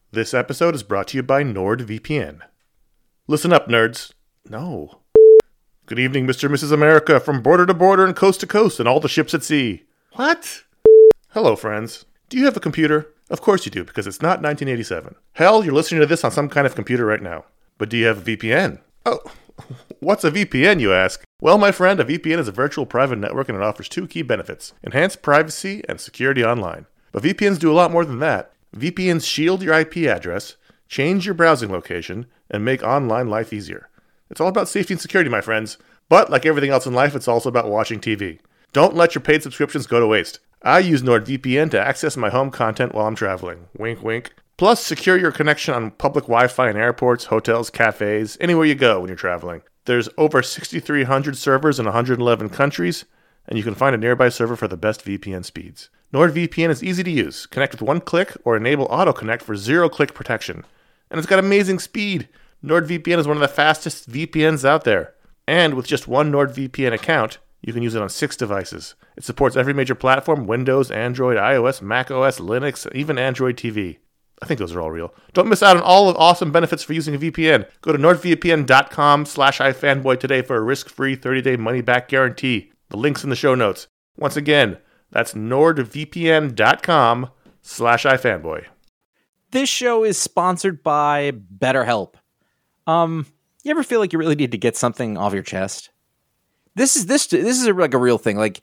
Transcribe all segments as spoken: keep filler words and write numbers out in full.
This episode is brought to you by NordVPN. Listen up, nerds. No. Good evening, Mister and Missus America, from border to border and coast to coast and all the ships at sea. What? Hello, friends. Do you have a computer? Of course you do, because it's not nineteen eighty-seven. Hell, you're listening to this on some kind of computer right now. But do you have a V P N? Oh, what's a V P N, you ask? Well, my friend, a V P N is a virtual private network and it offers two key benefits: enhanced privacy and security online. But V P Ns do a lot more than that. V P Ns shield your I P address, change your browsing location, and make online life easier. It's all about safety and security, my friends. But like everything else in life, it's also about watching T V. Don't let your paid subscriptions go to waste. I use NordVPN to access my home content while I'm traveling. Wink, wink. Plus, secure your connection on public Wi-Fi in airports, hotels, cafes, anywhere you go when you're traveling. There's over six thousand three hundred servers in one hundred eleven countries, and you can find a nearby server for the best V P N speeds. NordVPN is easy to use. Connect with one click or enable auto-connect for zero-click protection. And it's got amazing speed. NordVPN is one of the fastest V P Ns out there. And with just one NordVPN account, you can use it on six devices. It supports every major platform: Windows, Android, iOS, macOS, Linux, even Android T V. I think those are all real. Don't miss out on all of the awesome benefits for using a V P N. Go to nordvpn.com slash ifanboy today for a risk-free thirty-day money-back guarantee. The link's in the show notes. Once again, that's nordvpn.com slash ifanboy. This show is sponsored by BetterHelp. Um, you ever feel like you really need to get something off your chest? This is this this is a, like a real thing. Like,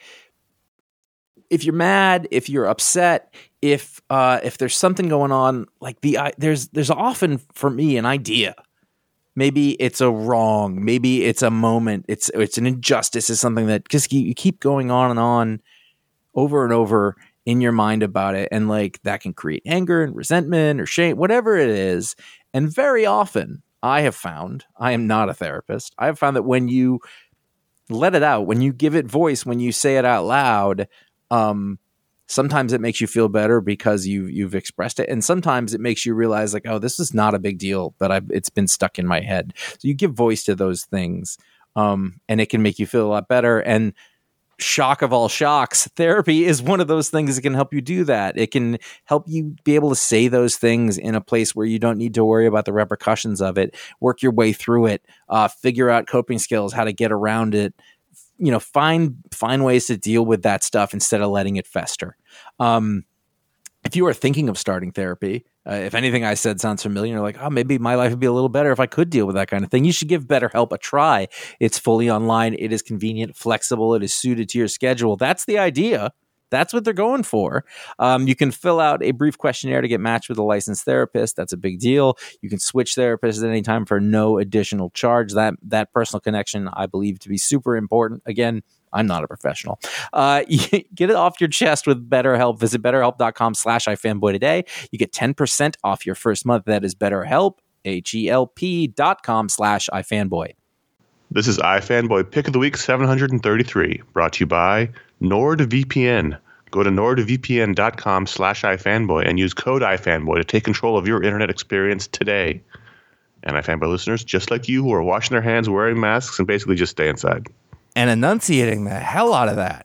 if you're mad, if you're upset, if uh, if there's something going on, like the uh, there's there's often for me an idea. Maybe it's a wrong. Maybe it's a moment. It's it's an injustice. It's something that just you keep going on and on, over and over in your mind about it, and like that can create anger and resentment or shame, whatever it is. And very often, I have found, I am not a therapist, I have found that when you let it out, when you give it voice, when you say it out loud, um, sometimes it makes you feel better because you you've expressed it, and sometimes it makes you realize like, oh, this is not a big deal, but I've, it's been stuck in my head. So you give voice to those things, um, and it can make you feel a lot better. And shock of all shocks, therapy is one of those things that can help you do that. It can help you be able to say those things in a place where you don't need to worry about the repercussions of it, work your way through it, uh, figure out coping skills, how to get around it, you know, find, find ways to deal with that stuff instead of letting it fester. Um, if you are thinking of starting therapy, uh, if anything I said sounds familiar, you're like, oh, maybe my life would be a little better if I could deal with that kind of thing. You should give BetterHelp a try. It's fully online. It is convenient, flexible. It is suited to your schedule. That's the idea. That's what they're going for. Um, you can fill out a brief questionnaire to get matched with a licensed therapist. That's a big deal. You can switch therapists at any time for no additional charge. That that personal connection, I believe, to be super important. Again, I'm not a professional. Uh, get it off your chest with BetterHelp. Visit betterhelp.com slash ifanboy today. You get ten percent off your first month. That is BetterHelp, H-E-L-P dot com slash ifanboy. This is iFanboy Pick of the Week seven hundred thirty-three, brought to you by NordVPN. Go to nordvpn.com slash ifanboy and use code ifanboy to take control of your internet experience today. And iFanboy listeners, just like you, who are washing their hands, wearing masks, and basically just stay inside. And enunciating the hell out of that.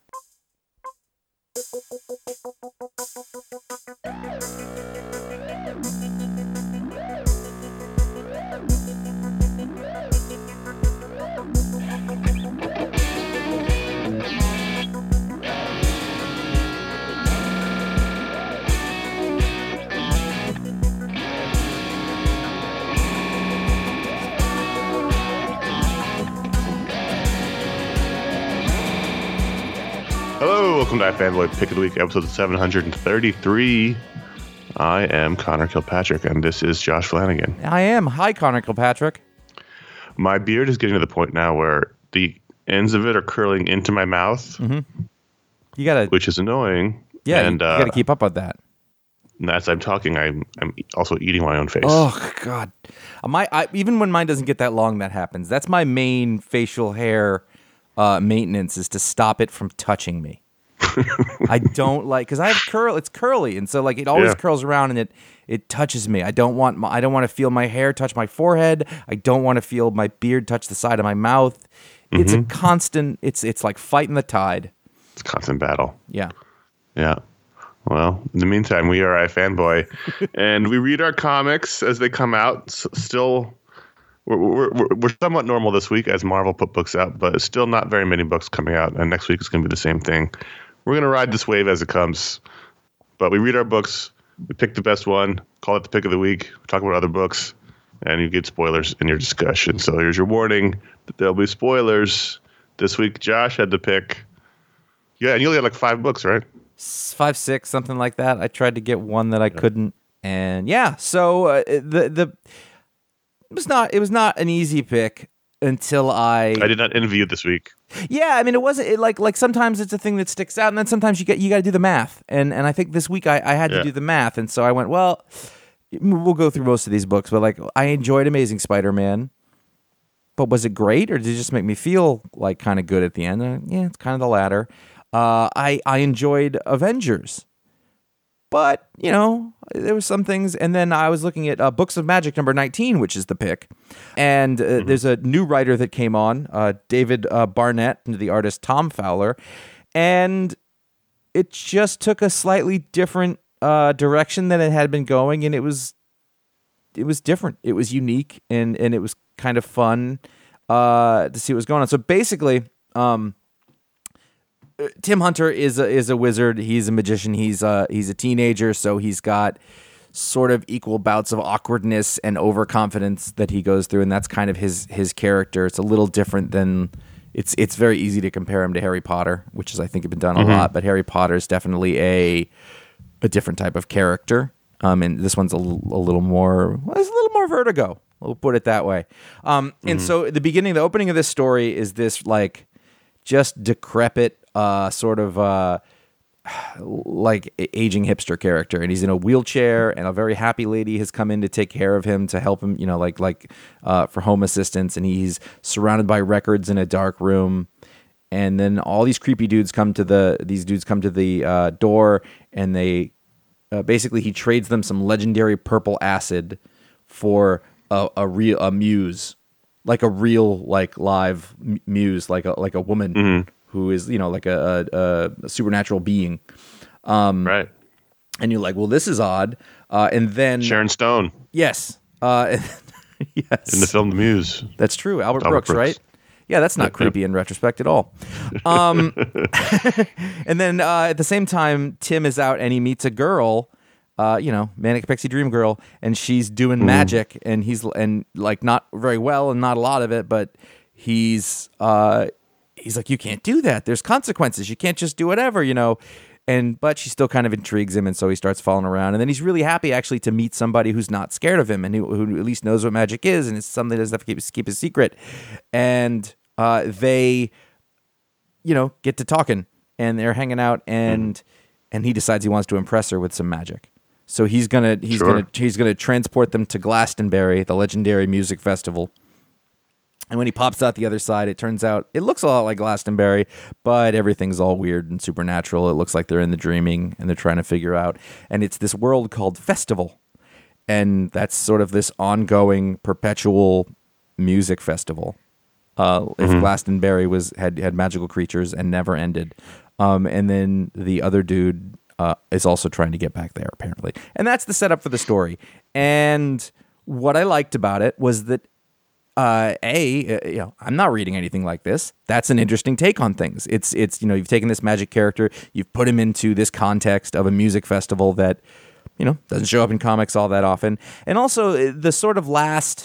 Hello, welcome to iFanboy Pick of the Week, episode seven hundred thirty-three. I am Connor Kilpatrick, and this is Josh Flanagan. I am. Hi, Connor Kilpatrick. My beard is getting to the point now where the ends of it are curling into my mouth, mm-hmm. you gotta, which is annoying. Yeah, and, you, you uh, got to keep up with that. And as I'm talking, I'm I'm also eating my own face. Oh God, my I, even when mine doesn't get that long, that happens. That's my main facial hair uh, maintenance, is to stop it from touching me. I don't like, because I have curl. It's curly, and so like it always Yeah. curls around, and it it touches me. I don't want my, I don't want to feel my hair touch my forehead. I don't want to feel my beard touch the side of my mouth. Mm-hmm. It's a constant. It's it's like fighting the tide. It's a constant battle. Yeah. Yeah. Well, in the meantime, we are iFanboy, and we read our comics as they come out. S- still, we're, we're we're somewhat normal this week as Marvel put books out, but still not very many books coming out. And next week is going to be the same thing. We're going to ride this wave as it comes. But we read our books, we pick the best one, call it the pick of the week, talk about other books, and you get spoilers in your discussion. So here's your warning that there'll be spoilers. This week, Josh had to pick. Yeah, and you only had like five books, right? Five, six, something like that. I tried to get one that I couldn't, and yeah. So uh, the the it was not it was not an easy pick until I. I did not envy you this week. Yeah, I mean, it wasn't it, like like sometimes it's a thing that sticks out, and then sometimes you get you got to do the math, and and I think this week I, I had Yeah. to do the math, and so I went, well, we'll go through most of these books, but like I enjoyed Amazing Spider-Man, but was it great, or did it just make me feel like kind of good at the end? Uh, yeah, it's kind of the latter. Uh, I I enjoyed Avengers, but you know there was some things, and then I was looking at uh, Books of Magic number nineteen, which is the pick, and uh, mm-hmm. there's a new writer that came on, uh, David uh, Barnett, and the artist Tom Fowler, and it just took a slightly different uh, direction than it had been going, and it was it was different, it was unique, and and it was kind of fun uh, to see what was going on. So basically. Um, Tim Hunter is a, is a wizard. He's a magician. He's a, he's a teenager, so he's got sort of equal bouts of awkwardness and overconfidence that he goes through, and that's kind of his his character. It's a little different than it's it's very easy to compare him to Harry Potter, which has I think been done a mm-hmm. lot. But Harry Potter is definitely a a different type of character, um, and this one's a, a little more well, it's a little more Vertigo. We'll put it that way. Um, and mm-hmm. so the beginning, the opening of this story is this like just decrepit. Uh, sort of uh, like aging hipster character, and he's in a wheelchair, and a very happy lady has come in to take care of him, to help him, you know, like like uh, for home assistance, and he's surrounded by records in a dark room, and then all these creepy dudes come to the these dudes come to the uh, door, and they uh, basically he trades them some legendary purple acid for a, a real a muse, like a real like live m- muse, like a like a woman. Mm-hmm. Who is, you know, like a, a, a supernatural being. Um, right. And you're like, well, this is odd. Uh, and then... Sharon Stone. Yes. Uh, yes. In the film The Muse. That's true. Albert, Albert Brooks, Brooks, right? Yeah, that's not creepy in retrospect at all. Um, and then uh, at the same time, Tim is out and he meets a girl, uh, you know, Manic Pixie Dream Girl, and she's doing mm. magic, and he's, and like, not very well and not a lot of it, but he's... Uh, He's like, you can't do that. There's consequences. You can't just do whatever, you know. And but she still kind of intrigues him, and so he starts following around. And then he's really happy actually to meet somebody who's not scared of him and who, who at least knows what magic is, and it's something that doesn't have to keep, keep a secret. And uh, they, you know, get to talking, and they're hanging out, and mm. and he decides he wants to impress her with some magic. So he's gonna he's sure. gonna he's gonna transport them to Glastonbury, the legendary music festival. And when he pops out the other side, it turns out it looks a lot like Glastonbury, but everything's all weird and supernatural. It looks like they're in the dreaming and they're trying to figure out. And it's this world called Festival. And that's sort of this ongoing, perpetual music festival. Uh, if mm-hmm. Glastonbury was had, had magical creatures and never ended. Um, and then the other dude uh, is also trying to get back there, apparently. And that's the setup for the story. And what I liked about it was that Uh, a, uh, you know, I'm not reading anything like this. That's an interesting take on things. It's, it's, you know, you've taken this magic character, you've put him into this context of a music festival that, you know, doesn't show up in comics all that often. And also the sort of last,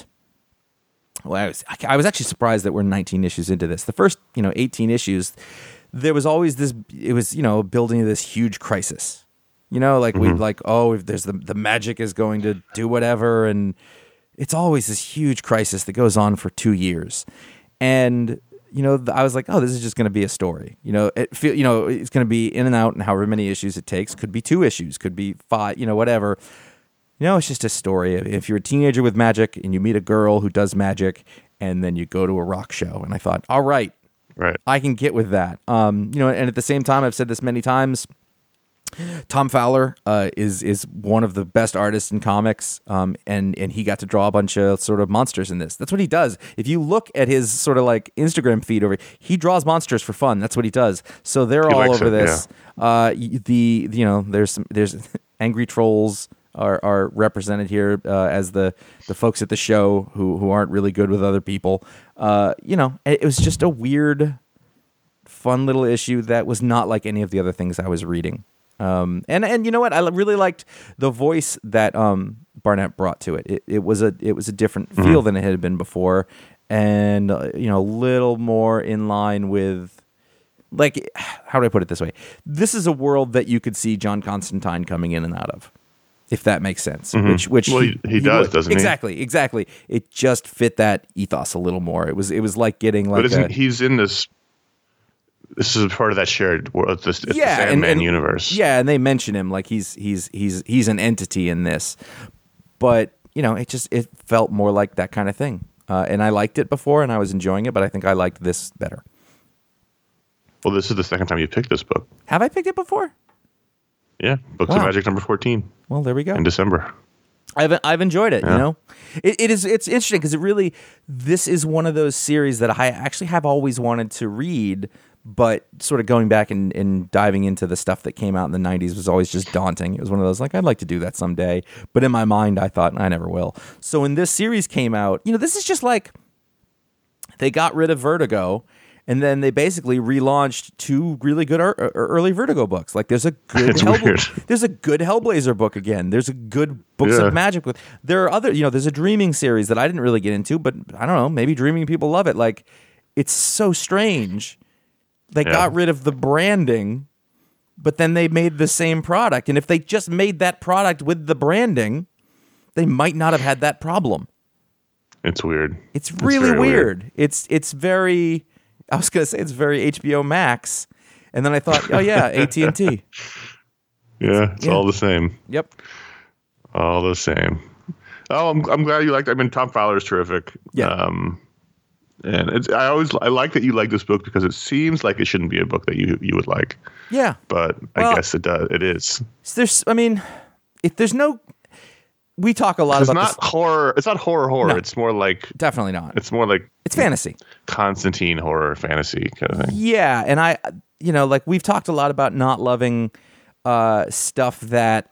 well, I was, I was actually surprised that we're nineteen issues into this. The first, you know, eighteen issues, there was always this, it was, you know, building this huge crisis, you know, like mm-hmm. we like, oh, if there's the, the magic is going to do whatever. And it's always this huge crisis that goes on for two years. And, you know, I was like, oh, this is just going to be a story. You know, it feel, you know, it's going to be in and out and however many issues it takes. Could be two issues, could be five, you know, whatever. You know, it's just a story. If you're a teenager with magic and you meet a girl who does magic and then you go to a rock show. And I thought, all right, right, I can get with that. Um, you know, and at the same time, I've said this many times, Tom Fowler uh, is is one of the best artists in comics, um, and and he got to draw a bunch of sort of monsters in this. That's what he does. If you look at his sort of like Instagram feed over, he draws monsters for fun. That's what he does. So they're He all likes over it, this. Uh, y- the you know there's some there's angry trolls are are represented here uh, as the the folks at the show who who aren't really good with other people. Uh, you know, it was just a weird, fun little issue that was not like any of the other things I was reading. Um, and, and you know what? I really liked the voice that um, Barnett brought to it. It, it was a it was a different feel mm-hmm. than it had been before, and uh, you know, a little more in line with, like, how do I put it this way? This is a world that you could see John Constantine coming in and out of, if that makes sense. Mm-hmm. Which which well, he, he, he does, would. doesn't exactly, he? Exactly, exactly. It just fit that ethos a little more. It was it was like getting like. But isn't a, he's in this? This is part of that shared world. This, it's yeah, the Sandman and, and, universe. Yeah, and they mention him like he's he's he's he's an entity in this, but you know, it just it felt more like that kind of thing. Uh, and I liked it before, and I was enjoying it, but I think I liked this better. Well, this is the second time you picked this book. Have I picked it before? Yeah, Books wow. of Magic number fourteen. Well, there we go. In December. I've I've enjoyed it. Yeah. You know, it, it is it's interesting because it really this is one of those series that I actually have always wanted to read. But sort of going back and, and diving into the stuff that came out in the nineties was always just daunting. It was one of those, like, I'd like to do that someday. But in my mind, I thought, I never will. So when this series came out, you know, this is just like they got rid of Vertigo, and then they basically relaunched two really good er- early Vertigo books. Like, there's a good Hellbla- there's a good Hellblazer book again. There's a good Books yeah. of Magic book. There are other, you know, there's a Dreaming series that I didn't really get into, but I don't know, maybe Dreaming people love it. Like, it's so strange. They yeah. got rid of the branding, but then they made the same product. And if they just made that product with the branding, they might not have had that problem. It's weird. It's really it's weird. weird. It's it's very, I was going to say it's very H B O Max. And then I thought, oh yeah, A T and T. Yeah, it's yeah. all the same. Yep. All the same. Oh, I'm I'm glad you liked it. I mean, Tom Fowler is terrific. Yeah. Um, And it's, I always I like that you like this book because it seems like it shouldn't be a book that you, you would like. Yeah, but well, I guess it does. It is. There's, I mean, if there's no, we talk a lot it's about. It's not this. horror. It's not horror horror. No, it's more like definitely not. It's more like it's fantasy. Constantine horror fantasy kind of thing. Yeah, and I, you know, like we've talked a lot about not loving uh, stuff that.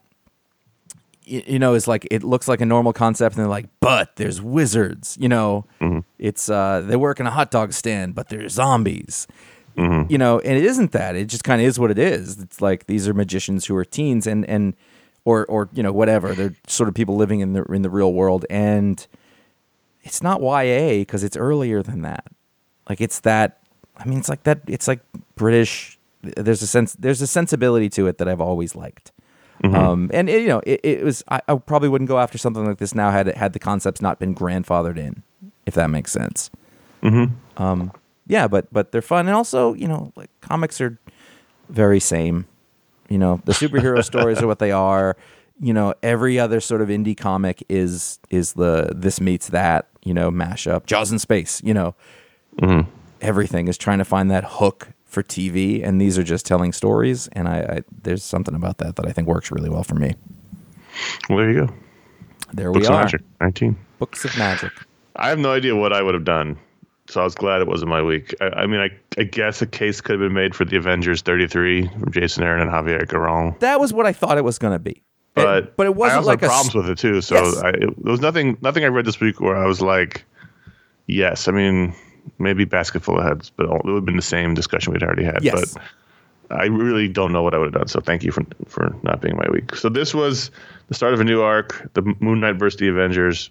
You know, is like it looks like a normal concept, and they're like, but there's wizards. You know, mm-hmm. it's uh, they work in a hot dog stand, but there's zombies. Mm-hmm. You know, and it isn't that. It just kind of is what it is. It's like these are magicians who are teens, and and or or you know whatever. They're sort of people living in the in the real world, and it's not Y A because it's earlier than that. Like it's that. I mean, it's like that. It's like British. There's a sense. There's a sensibility to it that I've always liked. Mm-hmm. Um, and it, you know, it, it was. I, I probably wouldn't go after something like this now had it had the concepts not been grandfathered in, if that makes sense. Mm-hmm. Um, yeah, but but they're fun, and also you know, like comics are very same. You know, the superhero stories are what they are. You know, every other sort of indie comic is is the this meets that. You know, mashup, Jaws in space. You know, mm-hmm. everything is trying to find that hook for T V, and these are just telling stories, and I, I there's something about that that I think works really well for me. Well, there you go. There Books we of are. Magic, nineteen. Books of Magic. I have no idea what I would have done, so I was glad it wasn't my week. I, I mean, I, I guess a case could have been made for the Avengers thirty-three from Jason Aaron and Javier Garron. That was what I thought it was going to be, but it, but it wasn't I also like had a problems with it too. So yes. I, it, there was nothing nothing I read this week where I was like, yes. I mean. Maybe Basket Full of Heads, but it would have been the same discussion we'd already had. Yes. But I really don't know what I would have done. So thank you for for not being my week. So this was the start of a new arc, the Moon Knight versus the Avengers,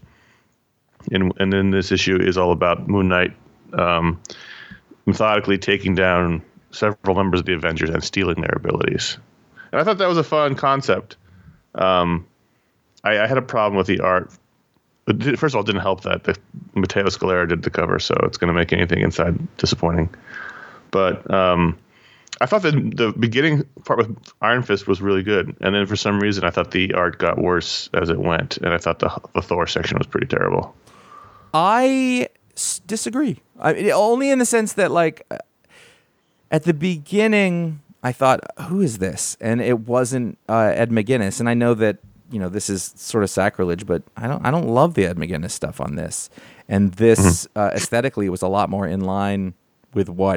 and and then this issue is all about Moon Knight um, methodically taking down several members of the Avengers and stealing their abilities. And I thought that was a fun concept. Um, I, I had a problem with the art. But first of all, it didn't help that the Matteo Scalera did the cover, so it's going to make anything inside disappointing. But um, I thought that the beginning part with Iron Fist was really good, and then for some reason I thought the art got worse as it went, and I thought the the Thor section was pretty terrible. I s- disagree. I mean, only in the sense that, like, at the beginning, I thought, who is this? And it wasn't uh, Ed McGuinness. And I know that, you know, this is sort of sacrilege, but I don't I don't love the Ed McGuinness stuff on this. And this mm-hmm. uh, aesthetically was a lot more in line with what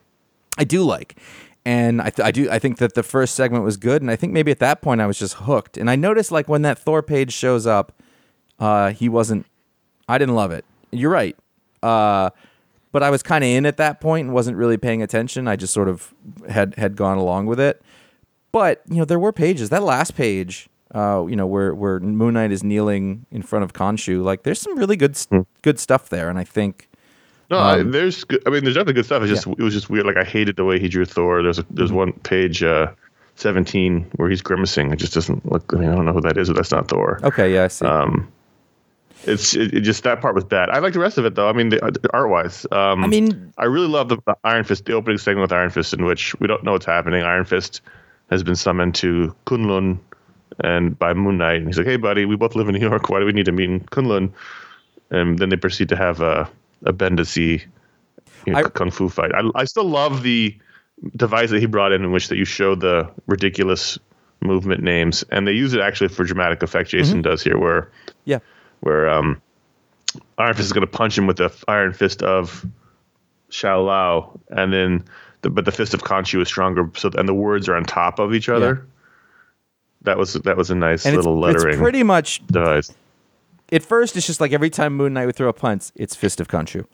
I do like. And I, th- I do I think that the first segment was good, and I think maybe at that point I was just hooked. And I noticed, like, when that Thor page shows up, uh, he wasn't. I didn't love it. You're right, uh, but I was kind of in at that point and wasn't really paying attention. I just sort of had had gone along with it. But you know, there were pages. That last page, uh, you know, where where Moon Knight is kneeling in front of Khonshu, like, there's some really good mm. good stuff there, and I think. No, um, I, there's. Good, I mean, there's definitely good stuff. It's just yeah. it was just weird. Like, I hated the way he drew Thor. There's a, there's one page, uh, seventeen, where he's grimacing. It just doesn't look. I mean, I don't know who that is, but that's not Thor. Okay, yeah, I see. Um, it's it, it just that part was bad. I like the rest of it though. I mean, the, the art wise. Um, I mean, I really love the, the Iron Fist, the opening segment with Iron Fist, in which we don't know what's happening. Iron Fist has been summoned to Kunlun, and by Moon Knight, and he's like, "Hey, buddy, we both live in New York. Why do we need to meet in Kunlun?" And then they proceed to have a a Bendisi, you know, I, kung fu fight. I, I still love the device that he brought in, in which that you show the ridiculous movement names, and they use it actually for dramatic effect. Jason mm-hmm. does here, where yeah, where um, Iron Fist is going to punch him with the Iron Fist of Shao Lao, and then the, but the fist of Khonshu is stronger. So and the words are on top of each other. Yeah. That was that was a nice and little it's, lettering. It's pretty much device. At first, it's just like every time Moon Knight would throw a punch, it's Fist of Khonshu.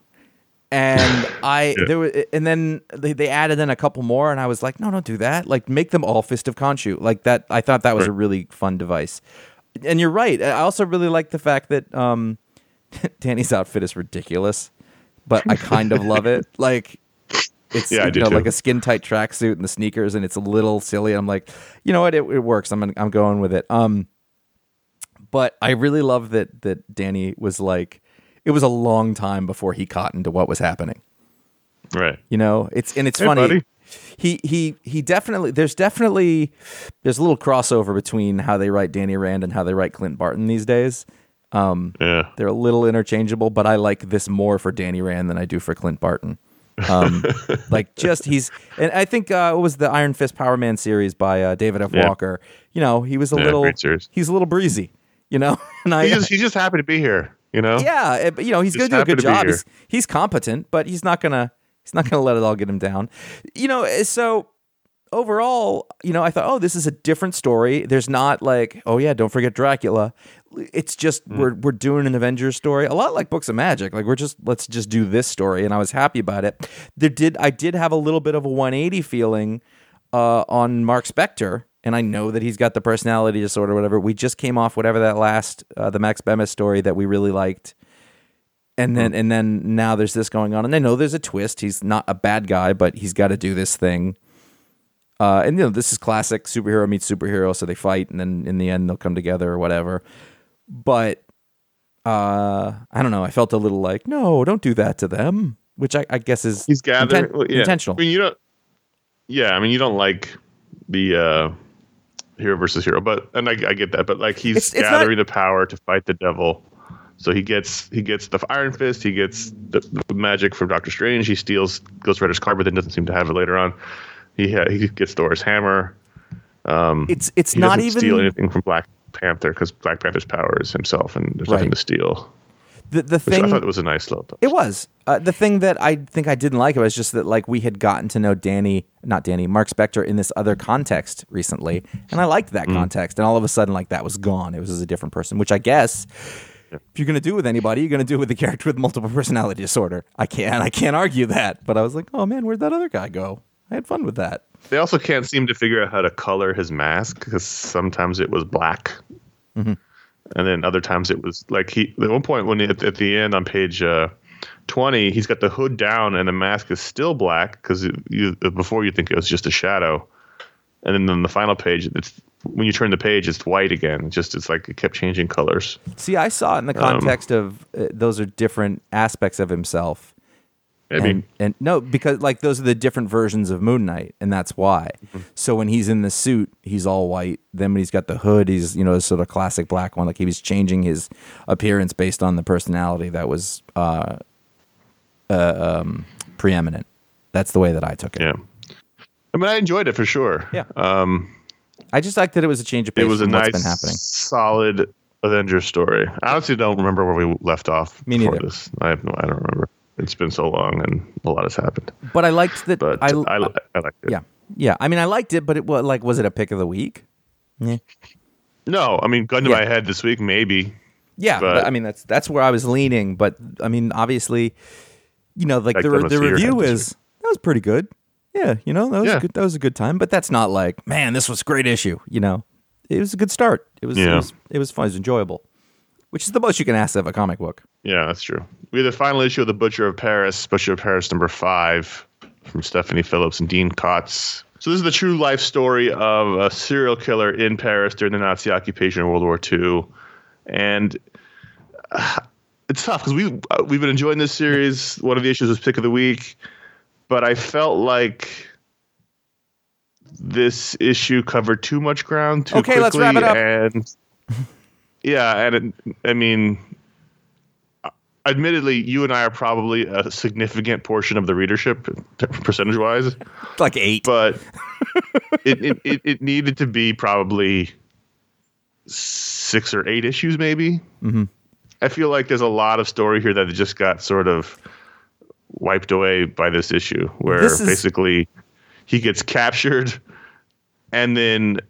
And I yeah. there were, and then they, they added in a couple more, and I was like, no, don't do that. Like, make them all Fist of Khonshu. Like that, I thought that was right. a really fun device. And you're right. I also really like the fact that um, Danny's outfit is ridiculous, but I kind of love it. Like, it's yeah, you know, like a skin tight tracksuit and the sneakers, and it's a little silly. I'm like, you know what, it, it works. I'm I'm going with it. Um, but I really love that that Danny was like. It was a long time before he caught into what was happening. Right. You know, it's and it's hey, funny. Buddy. He he he definitely there's definitely there's a little crossover between how they write Danny Rand and how they write Clint Barton these days. Um, yeah. They're a little interchangeable, but I like this more for Danny Rand than I do for Clint Barton. Um, like just he's and I think uh, it was the Iron Fist Power Man series by uh, David F. Yeah. Walker. You know, he was a yeah, little series. he's a little breezy. You know, and I he's just, he's just happy to be here. You know, yeah, it, you know he's Just going to do a good job. He's, he's competent, but he's not gonna he's not gonna let it all get him down. You know, so overall, you know, I thought, oh, this is a different story. There's not like, oh yeah, don't forget Dracula. It's just mm. we're we're doing an Avengers story, a lot like Books of Magic. Like we're just let's just do this story, and I was happy about it. There did I did have a little bit of a one eighty feeling uh, on Mark Spector. And I know that he's got the personality disorder, whatever. We just came off whatever that last, uh, the Max Bemis story that we really liked. And then, and then now there's this going on. And I know there's a twist. He's not a bad guy, but he's got to do this thing. Uh, and, you know, this is classic superhero meets superhero. So they fight, and then in the end, they'll come together or whatever. But uh, I don't know. I felt a little like, no, don't do that to them, which I, I guess is he's gathering, inten- well, yeah. intentional. I mean, you don't, yeah, I mean, you don't like the, uh, hero versus hero, but and I, I get that, but like he's it's, it's gathering not, the power to fight the devil. So he gets he gets the Iron Fist, he gets the, the magic from Doctor Strange, he steals Ghost Rider's card, but then doesn't seem to have it later on. He ha- he gets Thor's hammer. Um, it's it's he not doesn't even steal anything from Black Panther because Black Panther's power is himself, and there's right. nothing to steal. The the thing I thought it was a nice little touch. It was. Uh, the thing that I think I didn't like it was just that like we had gotten to know Danny, not Danny, Mark Spector in this other context recently, and I liked that mm. context. And all of a sudden, like that was gone. It was as a different person, which I guess yeah. if you're gonna do it with anybody, you're gonna do it with a character with multiple personality disorder. I can't. I can't argue that. But I was like, oh man, where'd that other guy go? I had fun with that. They also can't seem to figure out how to color his mask because sometimes it was black. Mm-hmm. And then other times it was like he at one point when he, at, at the end on page uh, twenty, he's got the hood down and the mask is still black because you, before you think it was just a shadow, and then on the final page, it's when you turn the page, it's white again. It's just it's like it kept changing colors. See, I saw it in the context um, of uh, those are different aspects of himself. I mean, and, and no, because like those are the different versions of Moon Knight, and that's why. Mm-hmm. So when he's in the suit, he's all white. Then when he's got the hood, he's you know a sort of classic black one. Like he was changing his appearance based on the personality that was uh, uh, um, preeminent. That's the way that I took it. Yeah. I mean, I enjoyed it for sure. Yeah. Um, I just like that it was a change of pace it was a from what's nice, been happening. solid Avengers story. I honestly don't remember where we left off Me before neither. this. I have no, I don't remember. It's been so long and a lot has happened. But I liked that. But I, I, I, I liked it. yeah, yeah. I mean, I liked it, but it was like, was it a pick of the week? Yeah, No, I mean, gun to Yeah. my head this week, maybe. yeah. But- But, I mean, that's that's where I was leaning. But I mean, obviously, you know, like Like the them the to see your review head this is that was pretty good. Yeah, you know, that was Yeah. a good, that was a good time. But that's not like, man, this was a great issue. You know, it was a good start. It was, it Yeah. was, it was fun. It was enjoyable, which is the most you can ask of a comic book. Yeah, that's true. We had the final issue of The Butcher of Paris, Butcher of Paris number five, from Stephanie Phillips and Dean Kotz. So this is the true life story of a serial killer in Paris during the Nazi occupation in World War Two. And uh, it's tough because we, uh, we've been enjoying this series. One of the issues was Pick of the Week. But I felt like this issue covered too much ground too Okay, quickly. let's wrap it up. And yeah, and it, I mean, admittedly, you and I are probably a significant portion of the readership, percentage-wise. Like eight. But it, it, it, it needed to be probably six or eight issues, maybe. Mm-hmm. I feel like there's a lot of story here that just got sort of wiped away by this issue, where This is- basically he gets captured and then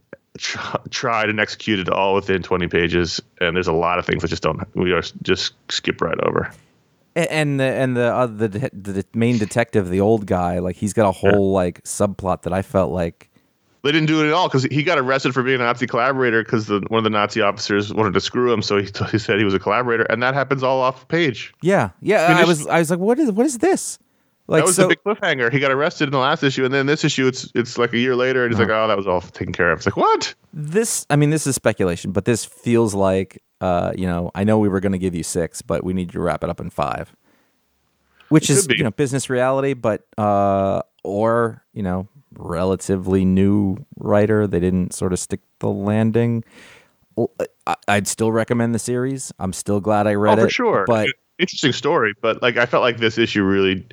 tr- tried and executed all within twenty pages. And there's a lot of things that just don't, we are just skip right over. A- And the and the uh, the de- the main detective, the old guy, like he's got a whole like subplot that I felt like They didn't do it at all because he got arrested for being a Nazi collaborator because one of the Nazi officers wanted to screw him, so he, he said he was a collaborator, and that happens all off page. yeah yeah. mean, I this- was I was like, what is what is this? Like That was so, a big cliffhanger. He got arrested in the last issue, and then this issue, it's it's like a year later, and he's like, "Oh, that was all taken care of." It's like, what? this. I mean, this is speculation, but this feels like uh, you know, I know we were going to give you six, but we need you to wrap it up in five, which It is could be. you know business reality, but uh, or you know, relatively new writer. They didn't sort of stick the landing. Well, I, I'd still recommend the series. I'm still glad I read Oh, it. for sure. But Interesting story, but like I felt like this issue really,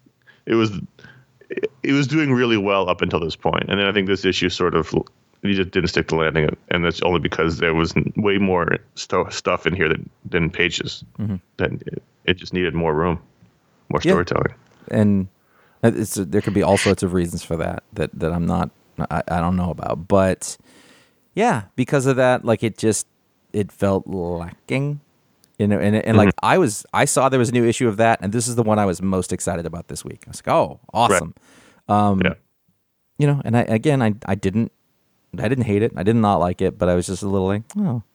it was, it, it was doing really well up until this point, and then I think this issue sort of, he just didn't stick the landing, and that's only because there was way more sto- stuff in here than than pages. Mm-hmm. Then it, it just needed more room, more Yeah. storytelling. and it's, there could be all sorts of reasons for that that that I'm not I, I don't know about, but yeah, because of that, like it just it felt lacking, you know, and and like I was I saw there was a new issue of that, and this is the one I was most excited about this week. I was like, oh, awesome, um, Yeah. you know, and I again I I didn't I didn't hate it, I did not like it, but I was just a little like, oh,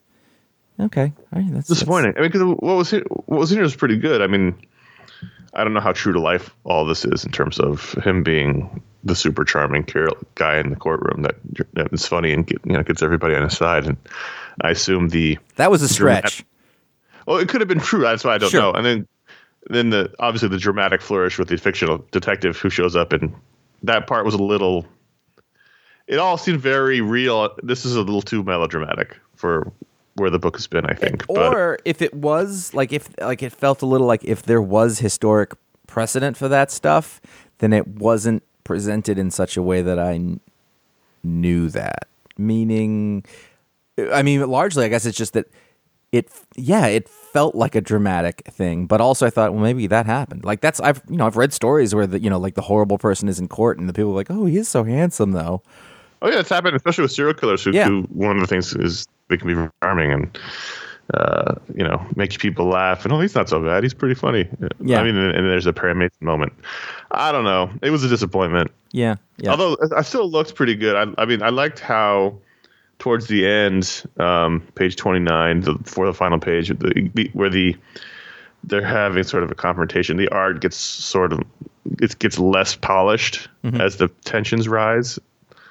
okay, all right, that's Disappointing. I mean, because what was here, what was in here was pretty good. I mean, I don't know how true to life all this is in terms of him being the super charming car- guy in the courtroom that that is funny and get, you know gets everybody on his side. And I assume the That was a stretch. well, it could have been true. That's why I don't Sure. know. And then then the obviously the dramatic flourish with the fictional detective who shows up, and that part was a little. It all seemed very real. This is a little too melodramatic for where the book has been, I think. But Or if it was like if like it felt a little like if there was historic precedent for that stuff, then it wasn't presented in such a way that I kn- knew that. Meaning, I mean, largely, I guess it's just that it, yeah, it felt like a dramatic thing, but also I thought, well, maybe that happened. Like that's I've you know I've read stories where the you know like the horrible person is in court and the people are like, oh, he is so handsome though. oh yeah, it's happened, especially with serial killers who, Yeah. who one of the things is they can be charming and uh, you know make people laugh. And oh, he's not so bad. He's pretty funny. Yeah. I mean, and, and there's a Perry Mason moment. I don't know. It was a disappointment. Yeah, yeah. Although I still looked pretty good. I, I mean, I liked how towards the end, um, page twenty-nine, the, before the final page, the, where the they're having sort of a confrontation. The art gets sort of it gets less polished Mm-hmm. as the tensions rise.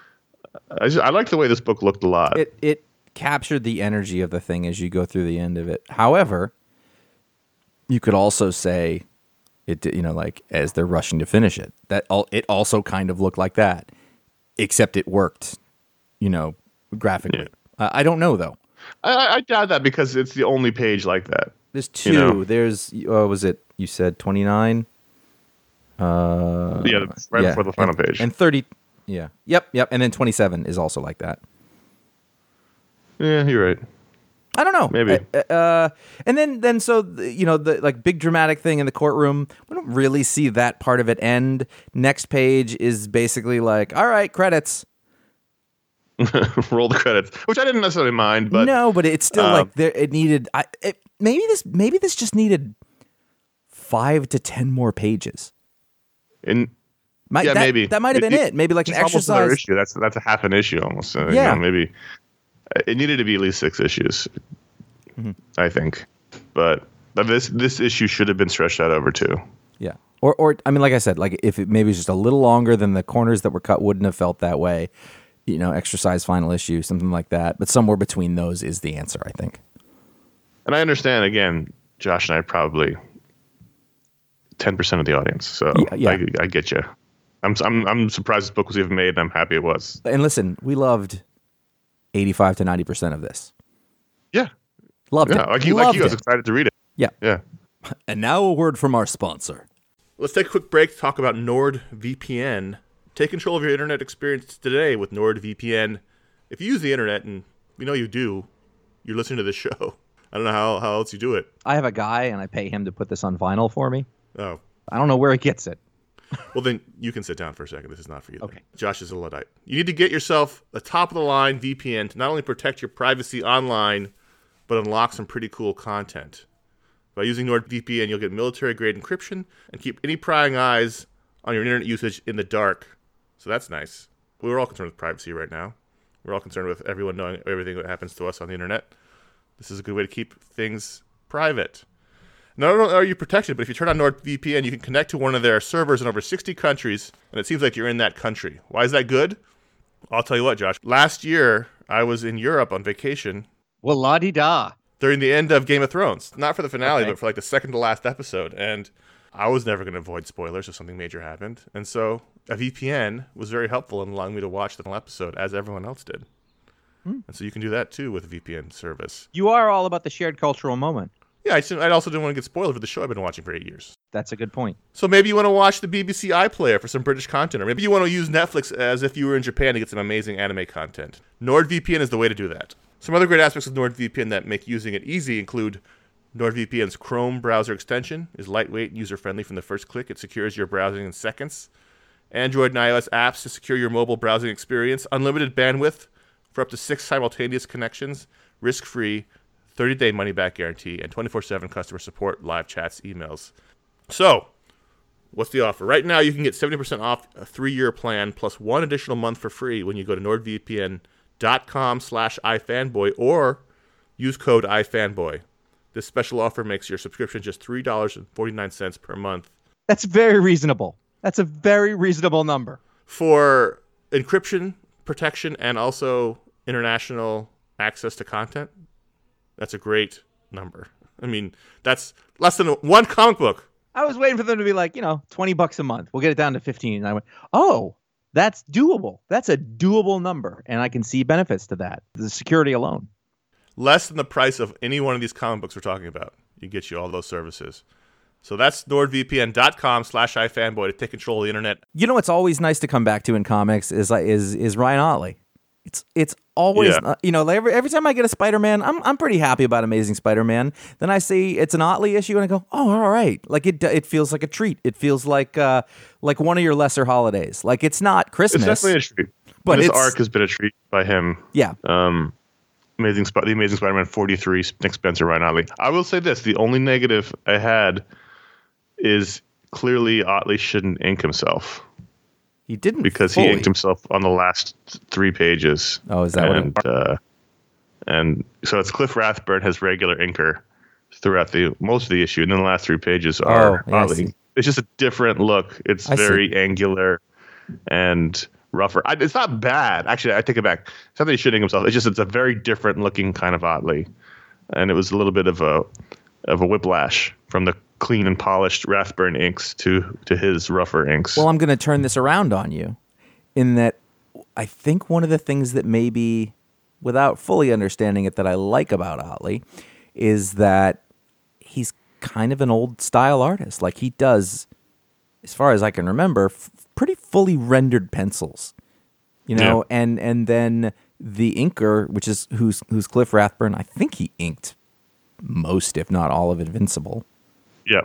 I just, I like the way this book looked a lot. it it captured the energy of the thing as you go through the end of it. However, you could also say it you know like as they're rushing to finish it. That all it also kind of looked like that, except it worked, you know, graphically. Yeah. Uh, I don't know though. I, I I doubt that because it's the only page like that. There's two. You know. There's uh, was it you said twenty-nine? Uh, Yeah, right yeah, before the final and, page. and thirty Yeah. Yep. Yep. And then twenty-seven is also like that. Yeah, you're right. I don't know. Maybe. Uh, uh, and then, then so the, you know, the like big dramatic thing in the courtroom. We don't really see that part of it end. Next page is basically like, all right, credits. Roll the credits, which I didn't necessarily mind, but no, but it's still uh, like there. It needed. I it, maybe this maybe this just needed five to ten more pages. In Might, yeah, that, maybe that might have been it. it. Maybe like an exercise. Another exercise. issue. That's that's a half an issue almost. Uh, Yeah, you know, maybe it needed to be at least six issues. Mm-hmm. I think, but but this this issue should have been stretched out over two. Yeah, or or I mean, like I said, like if it maybe it's just a little longer, than the corners that were cut wouldn't have felt that way. You know, exercise final issue, something like that. But somewhere between those is the answer, I think. And I understand, again, Josh and I are probably ten percent of the audience, so yeah, yeah. I, I get you. I'm, I'm I'm surprised this book was even made, and I'm happy it was. And listen, we loved eighty-five to ninety percent of this. Yeah. Loved yeah, it. Like you, loved like you, I was it. excited to read it. Yeah. Yeah. And now a word from our sponsor. Let's take a quick break to talk about NordVPN. Take control of your internet experience today with NordVPN. If you use the internet, and we know you do, you're listening to this show. I don't know how, how else you do it. I have a guy, and I pay him to put this on vinyl for me. Oh. I don't know where he gets it. Well, then you can sit down for a second. This is not for you. Okay. Then. Josh is a Luddite. You need to get yourself a top-of-the-line V P N to not only protect your privacy online, but unlock some pretty cool content. By using NordVPN, you'll get military-grade encryption and keep any prying eyes on your internet usage in the dark. So that's nice. We're all concerned with privacy right now. We're all concerned with everyone knowing everything that happens to us on the internet. This is a good way to keep things private. Not only are you protected, but if you turn on NordVPN, you can connect to one of their servers in over sixty countries, and it seems like you're in that country. Why is that good? I'll tell you what, Josh. Last year, I was in Europe on vacation. Well, la-di-da. During the end of Game of Thrones. Not for the finale, Okay. but for like the second to last episode. And I was never going to avoid spoilers if something major happened. And so a V P N was very helpful in allowing me to watch the final episode as everyone else did. Hmm. And so you can do that too with a V P N service. You are all about the shared cultural moment. Yeah, I, just, I also didn't want to get spoiled for the show I've been watching for eight years. That's a good point. So maybe you want to watch the B B C iPlayer for some British content, or maybe you want to use Netflix as if you were in Japan to get some amazing anime content. NordVPN is the way to do that. Some other great aspects of NordVPN that make using it easy include NordVPN's Chrome browser extension is lightweight and user-friendly from the first click. It secures your browsing in seconds. Android and iOS apps to secure your mobile browsing experience. Unlimited bandwidth for up to six simultaneous connections. Risk-free, thirty-day money-back guarantee, and twenty-four seven customer support, live chats, emails. So, what's the offer? Right now, you can get seventy percent off a three-year plan plus one additional month for free when you go to nordvpn.com slash ifanboy or use code ifanboy. This special offer makes your subscription just three dollars and forty-nine cents per month. That's very reasonable. That's a very reasonable number. For encryption, protection, and also international access to content, that's a great number. I mean, that's less than one comic book. I was waiting for them to be like, you know, twenty bucks a month. We'll get it down to fifteen. And I went, oh, that's doable. That's a doable number. And I can see benefits to that. The security alone. Less than the price of any one of these comic books we're talking about. You get you all those services. So that's nordvpn.com slash ifanboy to take control of the internet. You know what's always nice to come back to in comics is is is Ryan Ottley. It's it's always Yeah. uh, you know every every time I get a Spider-Man, I'm I'm pretty happy about Amazing Spider-Man. Then I see it's an Ottley issue and I go, oh, all right. Like it it feels like a treat. It feels like uh like one of your lesser holidays. Like it's not Christmas. It's definitely a treat. But But this it's- arc has been a treat by him. Yeah. Um, Amazing Sp- the Amazing Spider-Man forty-three, Nick Spencer, Ryan Ottley. I will say this: the only negative I had is clearly Ottley shouldn't ink himself He didn't because fully. he inked himself on the last three pages. Oh, is that what it- and, uh, and so it's Cliff Rathburn, his regular inker, throughout the most of the issue, and then the last three pages are Oh, yeah, I Ottley. see. It's just a different look. It's I see. very angular and rougher. I, it's not bad. Actually, I take it back. It's not that he's shitting himself. It's just it's a very different looking kind of Ottley, and it was a little bit of a of a whiplash from the clean and polished Rathburn inks to to his rougher inks. Well, I'm going to turn this around on you in that I think one of the things that maybe, without fully understanding it, that I like about Ottley is that he's kind of an old style artist. Like he does, as far as I can remember, f- pretty fully rendered pencils you know, Yeah. and and then the inker, which is who's who's Cliff Rathburn. I think he inked most, if not all, of Invincible. Yeah.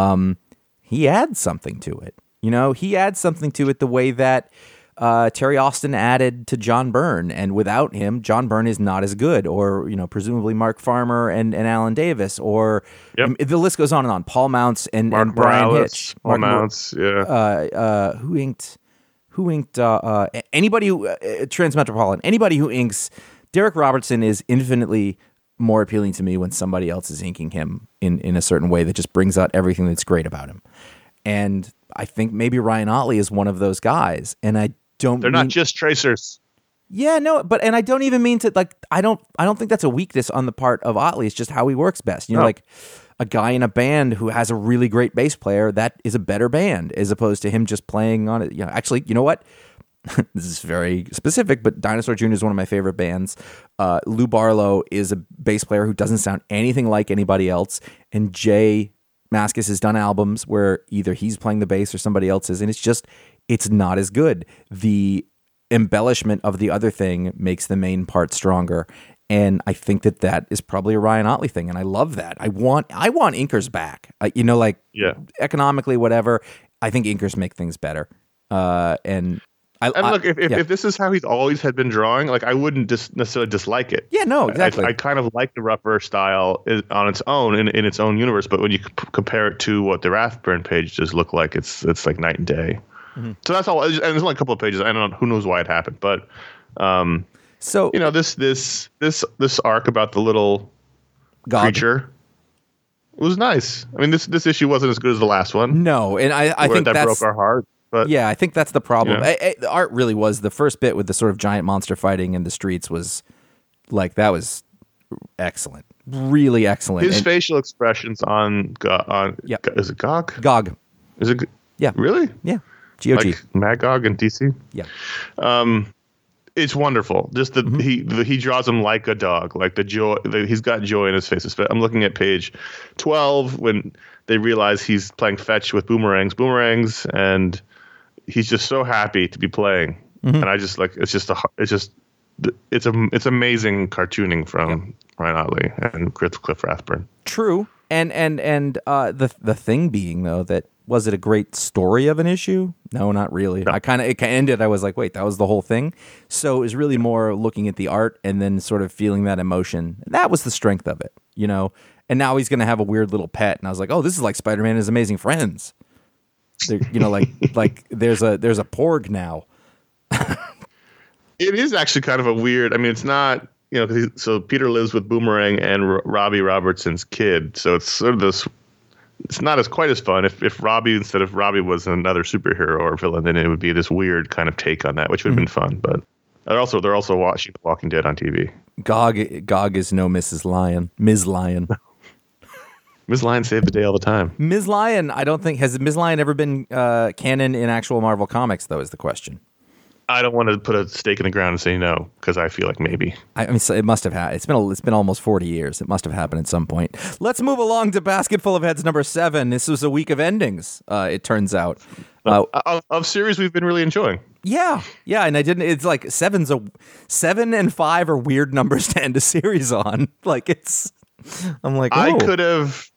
He adds something to it. You know, he adds something to it the way that uh, Terry Austin added to John Byrne, and without him, John Byrne is not as good. Or you know, presumably Mark Farmer and, and Alan Davis, or Yep. um, the list goes on and on. Paul Mounts and, Mark and Brian Morales, Hitch. Paul Mark Mor- Mounts, yeah. uh, uh, who inked who inked uh, uh, anybody who uh, Transmetropolitan, anybody who inks Derek Robertson is infinitely more appealing to me when somebody else is inking him in, in a certain way that just brings out everything that's great about him. And I think maybe Ryan Otley is one of those guys. And I don't They're mean, not just tracers. yeah, no, but and I don't even mean to like I don't I don't think that's a weakness on the part of Otley. It's just how he works best. You know, No. like a guy in a band who has a really great bass player, that is a better band as opposed to him just playing on it. You know, actually, you know what? This is very specific, but Dinosaur Junior is one of my favorite bands. Uh, Lou Barlow is a bass player who doesn't sound anything like anybody else, and Jay Mascis has done albums where either he's playing the bass or somebody else is, and it's just it's not as good. The embellishment of the other thing makes the main part stronger, and I think that that is probably a Ryan Otley thing, and I love that. I want I want inkers back. I, you know, like Yeah. economically, whatever. I think inkers make things better, uh, and. I, And I- look, if, if, yeah. if this is how he's always had been drawing, like I wouldn't dis- necessarily dislike it. Yeah, no, exactly. I, I kind of like the rougher style i- on its own in, in its own universe, but when you c- compare it to what the Rathburn page does look like, it's it's like night and day. Mm-hmm. So that's all. And there's only a couple of pages. I don't know. Who knows why it happened, but um, so you know this this this this arc about the little God. creature was nice. I mean, this this issue wasn't as good as the last one. No, and I, I where think that that's broke our heart. But yeah, I think that's the problem. Yeah. I- I- the art really was the first bit with the sort of giant monster fighting in the streets was like that was excellent, really excellent. his And- facial expressions on Go- on Yep. is it Gog? Gog, Is it? G- yeah, Really? yeah, G O G, Like Magog and D C? yeah, It's wonderful. Just the Mm-hmm. he the, he draws him like a dog, like the joy. The, he's got joy in his face. I'm looking at page twelve when they realize he's playing fetch with boomerangs, boomerangs, and he's just so happy to be playing. Mm-hmm. And I just like it's just a it's just it's a it's amazing cartooning from Ryan Otley and Cliff, Cliff Rathburn. true. And and and uh, the the thing being though that was it a great story of an issue? No, not really. I kind of it kinda ended. I was like, wait, that was the whole thing. So it was really more looking at the art and then sort of feeling that emotion. That was the strength of it, you know. And now he's gonna have a weird little pet, and I was like, oh, this is like Spider-Man and His Amazing Friends. There- you know, like like there's a there's a Porg now. It is actually kind of a weird. I mean, it's not you know. 'Cause he, so Peter lives with Boomerang and R- Robbie Robertson's kid, so it's sort of this. It's not as quite as fun. If if Robbie instead of Robbie was another superhero or villain, then it would be this weird kind of take on that, which would have been fun. But they're also they're also watching The Walking Dead on T V. Gog Gog is no Missus Lion. Miz Lion. Miz Lion saved the day all the time. Miz Lion, I don't think has Miz Lion ever been uh, canon in actual Marvel comics though, is the question. I don't want to put a stake in the ground and say no because I feel like maybe. I I mean, so it must have had. It's been a, it's been almost forty years. It must have happened at some point. Let's move along to Basket Full of Heads number seven. This was a week of endings. Uh, it turns out. Uh, Of, of series we've been really enjoying. yeah, yeah, and I didn't. It's like seven's a seven and five are weird numbers to end a series on. Like it's. I'm like, I oh. could have,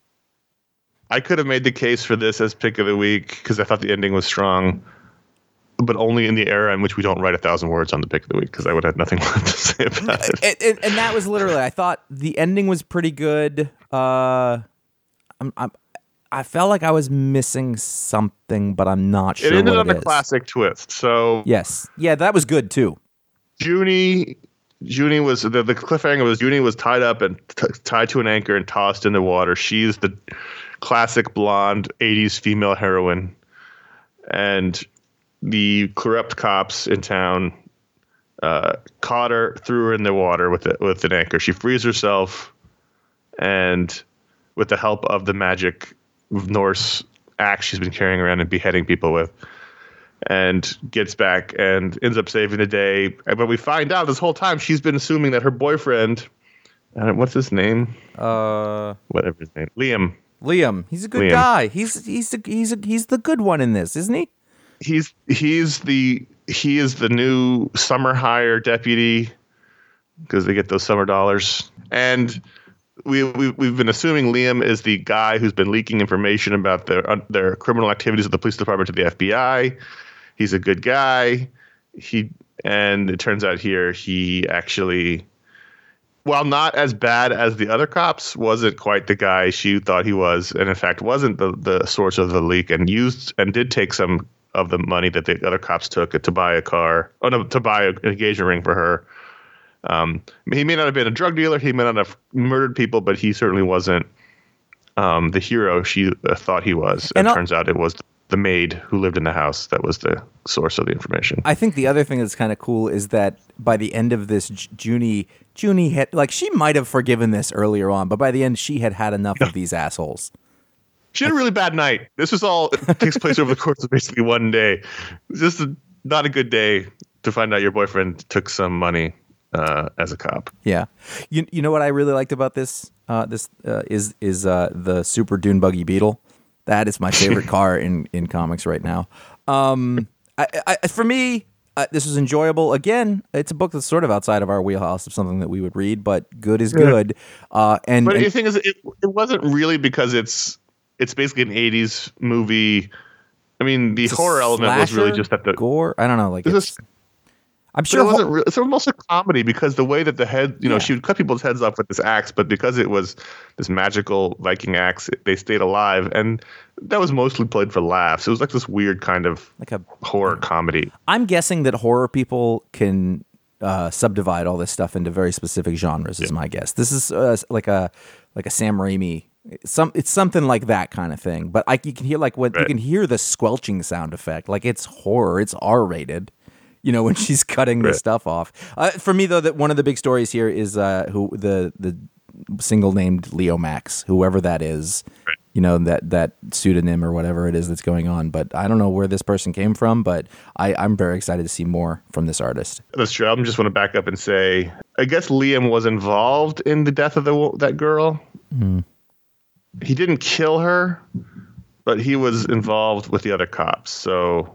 I could have made the case for this as pick of the week because I thought the ending was strong, but only in the era in which we don't write a thousand words on the pick of the week because I would have nothing left to say about it. and, and, and that was literally. I thought the ending was pretty good. Uh, I'm, I'm, I felt like I was missing something, but I'm not sure. It ended what on it a is. classic twist. So Yes, yeah, that was good too. Junie, Junie was the, the cliffhanger was Junie was tied up and t- tied to an anchor and tossed in the water. She's the classic blonde eighties female heroine, and the corrupt cops in town uh, caught her, threw her in the water with the, with an anchor. She frees herself, and with the help of the magic Norse axe she's been carrying around and beheading people with, and gets back and ends up saving the day. But we find out this whole time she's been assuming that her boyfriend, uh, what's his name? Uh, Whatever his name, Liam. Liam, he's a good Liam. guy. He's he's the, he's a, he's the good one in this, isn't he? He's he's the he is the new summer hire deputy because they get those summer dollars. And we, we, we've been assuming Liam is the guy who's been leaking information about their, uh, their criminal activities of the police department to the F B I. He's a good guy. He And it turns out here he actually, while not as bad as the other cops, wasn't quite the guy she thought he was, and in fact wasn't the, the source of the leak, and used and did take some of the money that the other cops took to buy a car, oh no, to buy an engagement ring for her. Um, he may not have been a drug dealer, he may not have murdered people, but he certainly wasn't um, the hero she uh, thought he was. And it turns out it was the maid who lived in the house that was the source of the information. I think the other thing that's kind of cool is that by the end of this, Junie, Junie had, like, she might have forgiven this earlier on, but by the end, she had had enough of these assholes. She had a really bad night. This was all, it takes place over the course of basically one day. It was just a, not a good day to find out your boyfriend took some money uh, as a cop. Yeah. You you know what I really liked about this uh, this uh, is is uh, the Super Dune Buggy Beetle. That is my favorite car in, in comics right now. Um, I, I, for me, uh, this was enjoyable. Again, it's a book that's sort of outside of our wheelhouse of something that we would read, but good is good. Uh, and But and, the thing is, it, it wasn't really because it's it's basically an eighties movie. I mean, the horror element was really just that the gore. I don't know, like This it's, is- I'm But sure it wasn't real. It's almost a comedy because the way that the head, you know, Yeah. she would cut people's heads off with this axe, but because it was this magical Viking axe, they stayed alive, and that was mostly played for laughs. It was like this weird kind of like a. horror comedy. I'm guessing that horror people can uh, subdivide all this stuff into very specific genres. Is my guess. This is uh, like a like a Sam Raimi. Some it's something like that kind of thing. But I, you can hear like what you Right. can hear the squelching sound effect. Like it's horror. It's R rated. You know, when she's cutting the Right. stuff off. Uh, for me, though, that one of the big stories here is uh, who the the single named Leo Max, whoever that is. Right. You know, that that pseudonym or whatever it is that's going on. But I don't know where this person came from. But I, I'm very excited to see more from this artist. That's true. I just want to back up and say, I guess Liam was involved in the death of the wo- that girl. Mm. He didn't kill her, but he was involved with the other cops. So,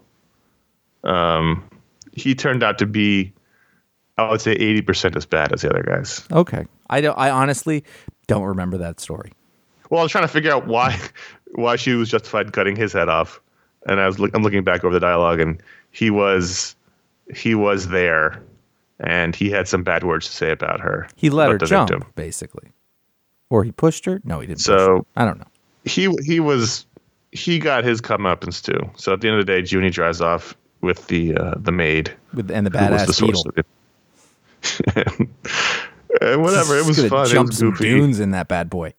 um. He turned out to be, I would say, eighty percent as bad as the other guys. Okay, I don't. I honestly don't remember that story. Well, I was trying to figure out why why she was justified in cutting his head off, and I was look, I'm looking back over the dialogue, and he was he was there, and he had some bad words to say about her. He let about her the jump, victim. basically, or he pushed her. No, he didn't. push So- her. I don't know. He he was he got his comeuppance too. So at the end of the day, Junie drives off with the uh, the maid, With and the who was badass the source beetle. of it. and whatever, it He's was gonna fun. It Jump was some goofy. dunes in that bad boy.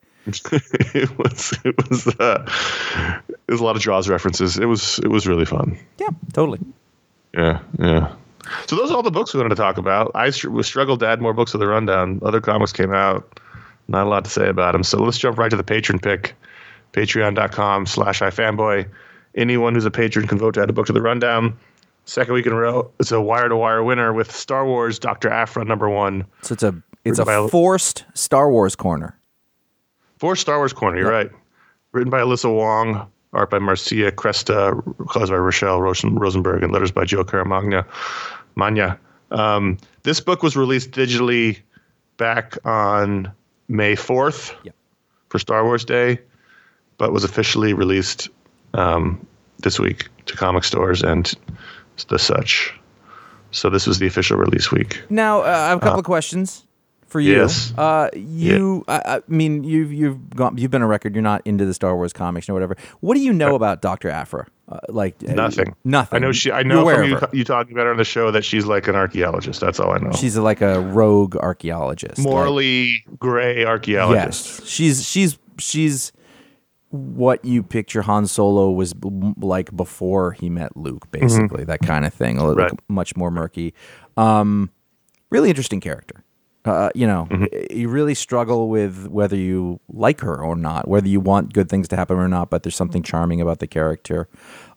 it was it was uh, it was a lot of Jaws references. It was it was really fun. Yeah, totally. Yeah, yeah. So those are all the books we wanted to talk about. I str- struggled to add more books to the rundown. Other comics came out. Not a lot to say about them. So let's jump right to the patron pick. Patreon.com slash iFanboy. Anyone who's a patron can vote to add a book to the rundown. Second week in a row, it's a wire-to-wire winner with Star Wars Doctor Aphra number one. So it's a it's Written by a Al- forced Star Wars corner. For Star Wars Corner, you're right. Written by Alyssa Wong, art by Marcia Cresta, colors by Rochelle Rosen- Rosenberg, and letters by Joe Caramagna. Manya. Um, this book was released digitally back on May fourth Yep. for Star Wars Day, but was officially released um, this week to comic stores and the such. So this was the official release week. Now, uh, I have a couple of questions for you. yes. Uh, you, I, I mean, you've you've gone, you've been a record. You're not into the Star Wars comics or whatever. What do you know about Doctor Aphra? Uh, like uh, Nothing. nothing. I know she. I You're know aware from of you, her. you talking about her on the show that she's like an archaeologist. That's all I know. She's like a rogue archaeologist. like- morally gray archaeologist. Yes, she's she's she's what you picture Han Solo was b- like before he met Luke, basically that kind of thing. Like, Right. much more murky. Um, really interesting character. Uh, you know, you really struggle with whether you like her or not, whether you want good things to happen or not. But there's something charming about the character.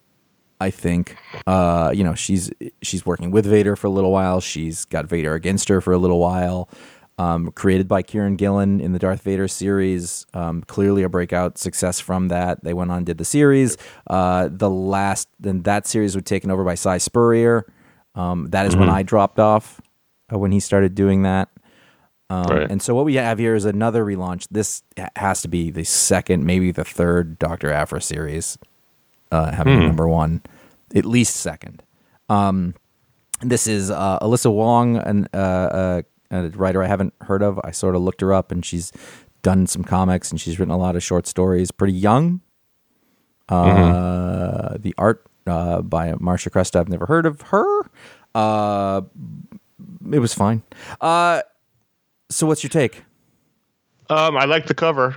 I think, uh, you know, she's she's working with Vader for a little while. She's got Vader against her for a little while. Um, created by Kieran Gillen in the Darth Vader series. Um, clearly a breakout success from that. They went on and did the series. Uh, the last, then that series was taken over by Cy Spurrier. Um, that is Mm-hmm. when I dropped off uh, when he started doing that. Um, Right. And so what we have here is another relaunch. This ha- has to be the second, maybe the third Doctor Aphra series uh, having a number one, at least second. Um, this is uh, Alyssa Wong, an, uh, uh, a writer I haven't heard of. I sort of looked her up, and she's done some comics, and she's written a lot of short stories. Pretty young. Uh, mm-hmm. The art uh, by Marcia Cresta. I've never heard of her. Uh, it was fine. Uh, so what's your take? Um, I like the cover.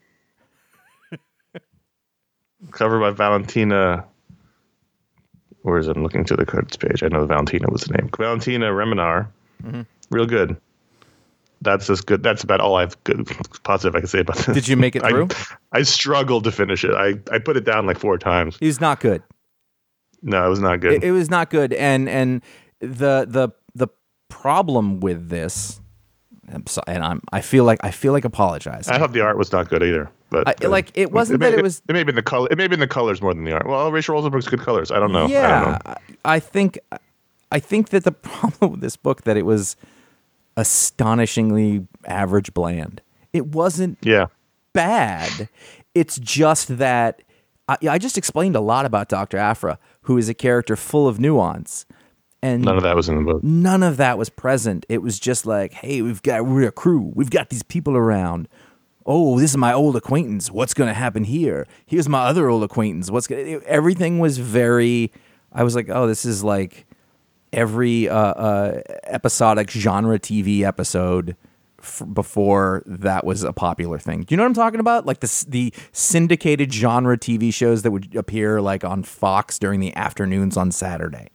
Cover by Valentina. Where is it? I'm looking to the credits page. I know Valentina was the name. Valentina Remenar. Mm-hmm. Real good. That's as good. That's about all I've good positive I can say about this. Did you make it through? I, I struggled to finish it. I, I put it down like four times. It was not good. No, it was not good. It, it was not good, and and the the the problem with this, I'm so, and I'm I feel like I feel like apologizing. I thought the art was not good either. But I, uh, like it wasn't it may, that it was. It may have been the color. It may have been the colors more than the art. Well, Rachel Rosenberg's good colors. I don't know. Yeah, I, don't know. I think I think that the problem with this book that it was astonishingly average bland. It wasn't Yeah. bad. It's just that I, I just explained a lot about Doctor Aphra, who is a character full of nuance, and None of that was in the book. none of that was present. It was just like, hey, we've got we're a crew. We've got these people around. Oh, this is my old acquaintance. What's going to happen here? Here's my other old acquaintance. What's gonna, everything was very. I was like, oh, this is like every uh, uh, episodic genre T V episode f- before that was a popular thing. Do you know what I'm talking about? Like the the syndicated genre T V shows that would appear like on Fox during the afternoons on Saturday.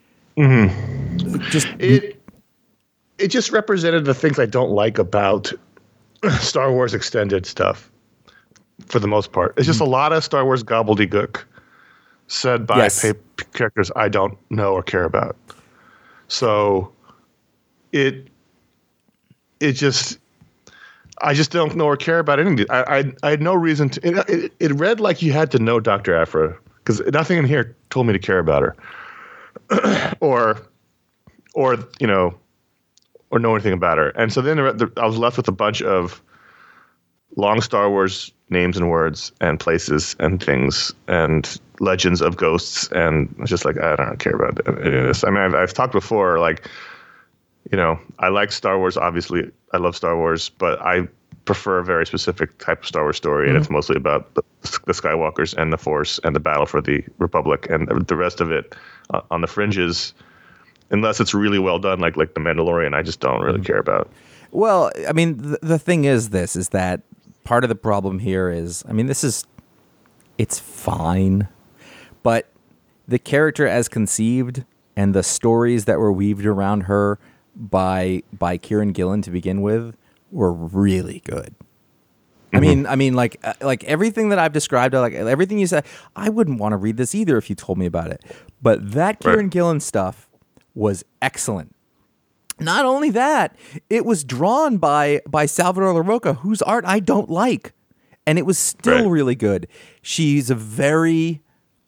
Mm-hmm. Just It it just represented the things I don't like about Star Wars extended stuff. For the most part, it's just a lot of Star Wars gobbledygook said by Yes. pa- characters I don't know or care about. So it it just I just don't know or care about any of it. I, I I had no reason to. It, it, it read like you had to know Doctor Aphra because nothing in here told me to care about her, or or you know, or know anything about her. And so then the, the, I was left with a bunch of long Star Wars names and words and places and things and legends of ghosts, and it's just like I don't care about any of this. I mean, I've, I've talked before, like, you know, I like Star Wars. Obviously, I love Star Wars, but I prefer a very specific type of Star Wars story, mm-hmm. and it's mostly about the, the Skywalkers and the Force and the battle for the Republic, and the rest of it uh, on the fringes. Unless it's really well done, like like The Mandalorian, I just don't really mm-hmm. care about. Well, I mean, the, the thing is, this is that part of the problem here is, I mean, this is it's fine. But the character as conceived and the stories that were weaved around her by by Kieran Gillen to begin with were really good. Mm-hmm. I mean, I mean, like like everything that I've described, like everything you said, I wouldn't want to read this either if you told me about it. But that Kieran right. Gillen stuff was excellent. Not only that, it was drawn by by Salvador Larroca, whose art I don't like, and it was still right. really good. She's a very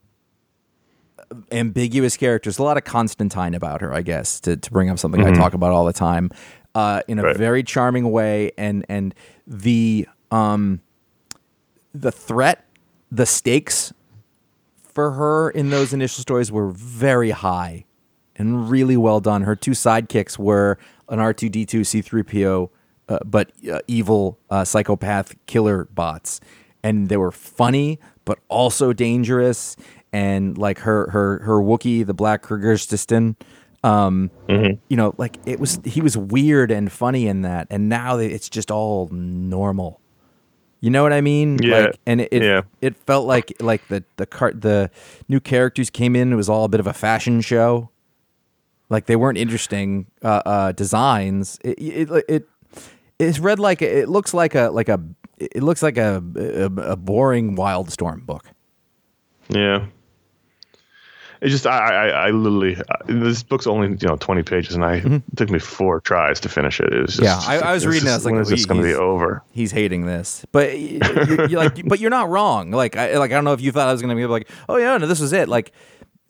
ambiguous character. There's a lot of Constantine about her, I guess, to, to bring up something mm-hmm. I talk about all the time, uh, in a right. very charming way. And and the um the threat, the stakes for her in those initial stories were very high and really well done. Her two sidekicks were an R two D two C three P O, uh, but uh, evil uh, psychopath killer bots, and they were funny but also dangerous. And like her, her, her Wookiee, the Black Kyrgyzstan, um, mm-hmm. you know, like it was, he was weird and funny in that. And now it's just all normal. You know what I mean? Yeah. Like, and it, it, yeah. it felt like, like the, the cart, the new characters came in. It was all a bit of a fashion show. Like they weren't interesting, uh, uh, designs. It, it, it, it's read like, it looks like a, like a, it looks like a, a, a boring Wildstorm book. Yeah. It just I I, I literally uh, this book's only you know twenty pages, and I mm-hmm. it took me four tries to finish it. It was just, yeah, I, I was reading just, it. I was like, when is this going to be over? He's hating this, but you're, you're like, but you're not wrong. Like I like I don't know if you thought I was going to be like, oh yeah, no, this was it. Like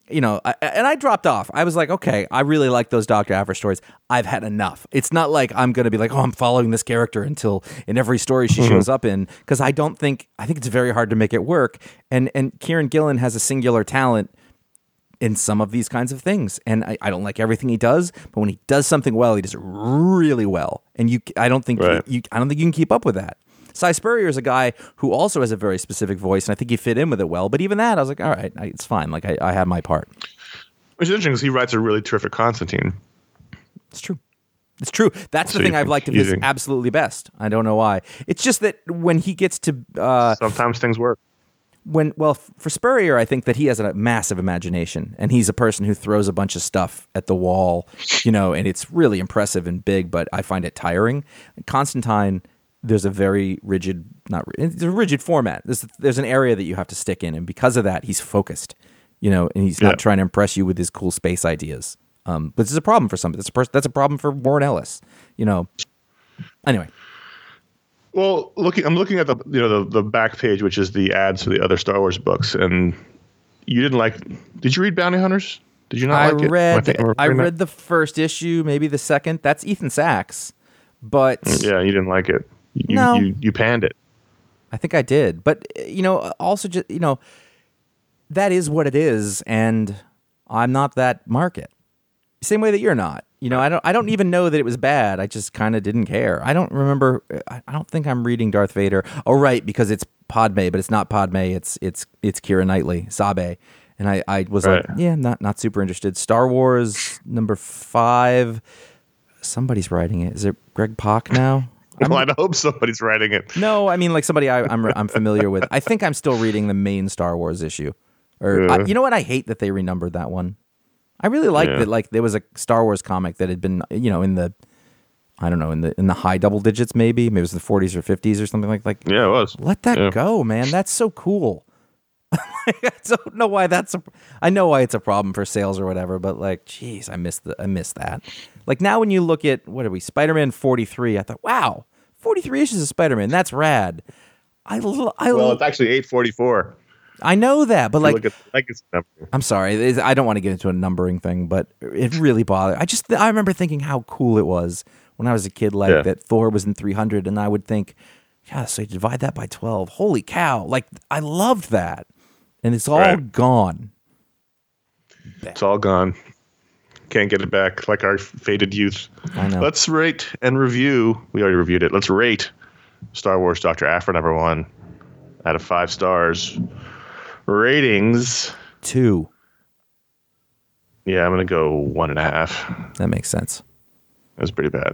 you know, I, and I dropped off. I was like, okay, I really like those Doctor Aphra stories. I've had enough. It's not like I'm going to be like, oh, I'm following this character until in every story she mm-hmm. shows up in, because I don't think, I think it's very hard to make it work. And and Kieran Gillen has a singular talent in some of these kinds of things. And I, I don't like everything he does, but when he does something well, he does it really well. And you, I don't think right. you, I don't think you can keep up with that. Cy Spurrier is a guy who also has a very specific voice, and I think he fit in with it well. But even that, I was like, all right, I, it's fine. Like I, I had my part. Which is interesting because he writes a really terrific Constantine. It's true. It's true. That's the so thing I've liked of his absolutely best. I don't know why. It's just that when he gets to uh, sometimes things work. When well, for Spurrier, I think that he has a massive imagination, and he's a person who throws a bunch of stuff at the wall, you know, and it's really impressive and big. But I find it tiring. Constantine, there's a very rigid, not it's a rigid format. There's there's an area that you have to stick in, and because of that, he's focused, you know, and he's not yeah. trying to impress you with his cool space ideas. Um, but this is a problem for some. That's a pers- that's a problem for Warren Ellis, you know. Anyway. Well, looking, I'm looking at the you know the, the back page, which is the ads for the other Star Wars books, and you didn't like. Did you read Bounty Hunters? Did you not I like read, it? I, I read the first issue, maybe the second. That's Ethan Sachs, but yeah, you didn't like it. You, no, you you panned it. I think I did, but you know, also just you know, that is what it is, and I'm not that market. Same way that you're not. You know, I don't. I don't even know that it was bad. I just kind of didn't care. I don't remember. I don't think I'm reading Darth Vader. Oh, right, because it's Padme, but it's not Padme. It's it's it's Keira Knightley, Sabe, and I, I was right. like, yeah, not not super interested. Star Wars number five. Somebody's writing it. Is it Greg Pak now? Well, I hope somebody's writing it. No, I mean like somebody I, I'm I'm familiar with. I think I'm still reading the main Star Wars issue. Or yeah. I, you know what? I hate that they renumbered that one. I really liked yeah. that. Like there was a Star Wars comic that had been, you know, in the, I don't know, in the in the high double digits, maybe maybe it was the forties or fifties or something like like. Yeah, it was. Let that yeah. go, man. That's so cool. I don't know why that's a. I know why it's a problem for sales or whatever, but like, geez, I missed the I missed that. Like now, when you look at what are we, Spider-Man forty-three? I thought, wow, forty-three issues of Spider-Man. That's rad. I I well, it's actually eight forty-four. I know that, but like, look at the legacy number. I'm sorry, I don't want to get into a numbering thing, but it really bothered. I just, I remember thinking how cool it was when I was a kid, like yeah. that Thor was in three hundred, and I would think, yeah, so you divide that by twelve. Holy cow! Like I loved that, and it's all right. gone. It's all gone. Can't get it back, like our faded youth. I know. Let's rate and review. We already reviewed it. Let's rate Star Wars Doctor Aphra number one out of five stars. Ratings two. Yeah, I'm gonna go one and a half. That makes sense. That's pretty bad.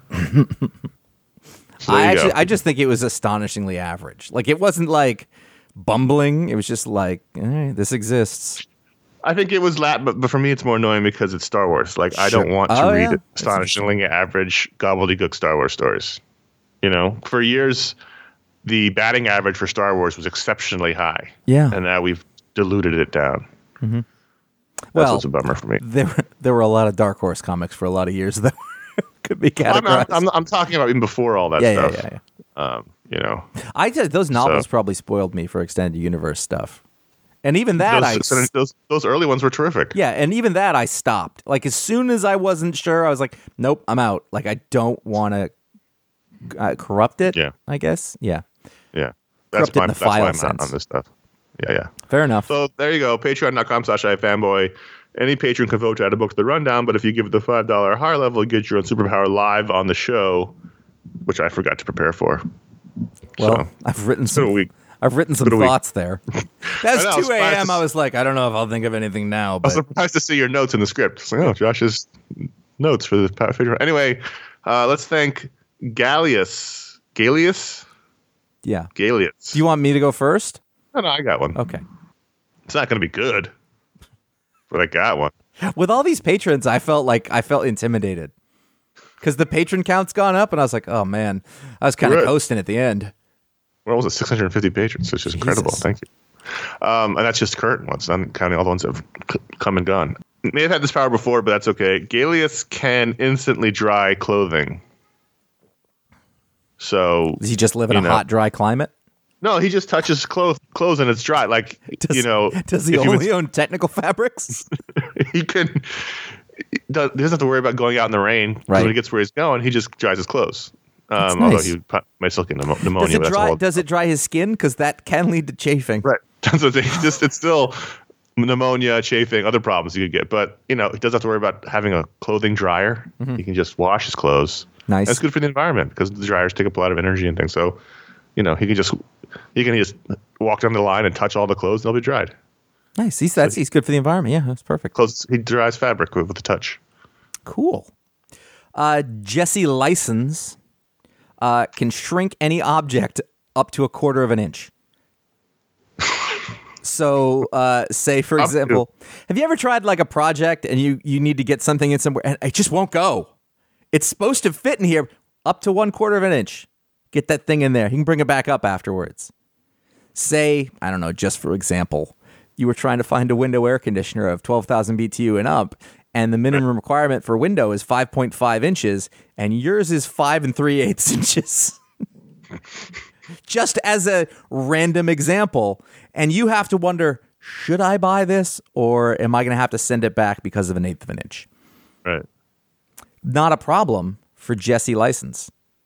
so I actually, go. I just think it was astonishingly average. Like it wasn't like bumbling. It was just like, eh, this exists. I think it was that, but, but for me, it's more annoying because it's Star Wars. Like sure. I don't want to oh, read yeah. astonishingly average gobbledygook Star Wars stories. You know, for years. The batting average for Star Wars was exceptionally high. Yeah. And now we've diluted it down. Mm-hmm. That's well, what's a bummer for me. There, there were a lot of Dark Horse comics for a lot of years that could be categorized. I'm, I'm, I'm talking about even before all that yeah, stuff. Yeah, yeah, yeah. Um, you know. I did, those novels so. probably spoiled me for extended universe stuff. And even that, those, I... Those, those early ones were terrific. Yeah, and even that, I stopped. Like, as soon as I wasn't sure, I was like, nope, I'm out. Like, I don't want to uh, corrupt it, yeah. I guess. Yeah. Yeah. That's Corrupt why, in the that's why file I'm sense. not on this stuff. Yeah, yeah. Fair enough. So there you go. Patreon.com slash iFanboy. Any patron can vote to add a book to the rundown, but if you give it the five dollars or higher level, you get your own superpower live on the show, which I forgot to prepare for. Well, so, I've written some I've written some thoughts there. That's two a.m. I was like, I don't know if I'll think of anything now. But... I was surprised to see your notes in the script. It's like, oh, Josh's notes for the Patreon. Anyway, uh, let's thank Gallius. Gallius? Yeah. Gallius. Do you want me to go first? No, no, I got one. Okay. It's not going to be good, but I got one. With all these patrons, I felt like I felt intimidated because the patron count's gone up, and I was like, oh man, I was kind of coasting at the end. What was it? six hundred fifty patrons. It's just Jesus. Incredible. Thank you. Um, and that's just current ones. I'm counting all the ones that have c- come and gone. May have had this power before, but that's okay. Gallius can instantly dry clothing. So does he just live in a know, hot, dry climate? No, he just touches clothes clothes and it's dry. Like, Does, you know, does he if only was, own Technical Fabrics? he can. He doesn't have to worry about going out in the rain. 'Cause Right. When he gets where he's going, he just dries his clothes. That's Um, nice. Although he p- might still get pneumo- pneumonia. Does it but that's a dry? whole- Does it dry his skin? Because that can lead to chafing. Right. That's what they just. It's still pneumonia, chafing, other problems you could get. But you know, he doesn't have to worry about having a clothing dryer. Mm-hmm. He can just wash his clothes. Nice. That's good for the environment because the dryers take up a lot of energy and things. So, you know, he can just he can just walk down the line and touch all the clothes and they'll be dried. Nice. He's that's he's good for the environment. Yeah, that's perfect. Clothes. He dries fabric with, with a touch. Cool. Uh, Jesse License uh, can shrink any object up to a quarter of an inch. So, uh, say for Up to. example, have you ever tried like a project and you you need to get something in somewhere and it just won't go? It's supposed to fit in here up to one quarter of an inch. Get that thing in there. You can bring it back up afterwards. Say, I don't know, just for example, you were trying to find a window air conditioner of twelve thousand B T U and up, and the minimum requirement for window is five point five inches, and yours is five and three eighths inches. Just as a random example. And you have to wonder, should I buy this, or am I going to have to send it back because of an eighth of an inch? Right. Not a problem for Jesse License.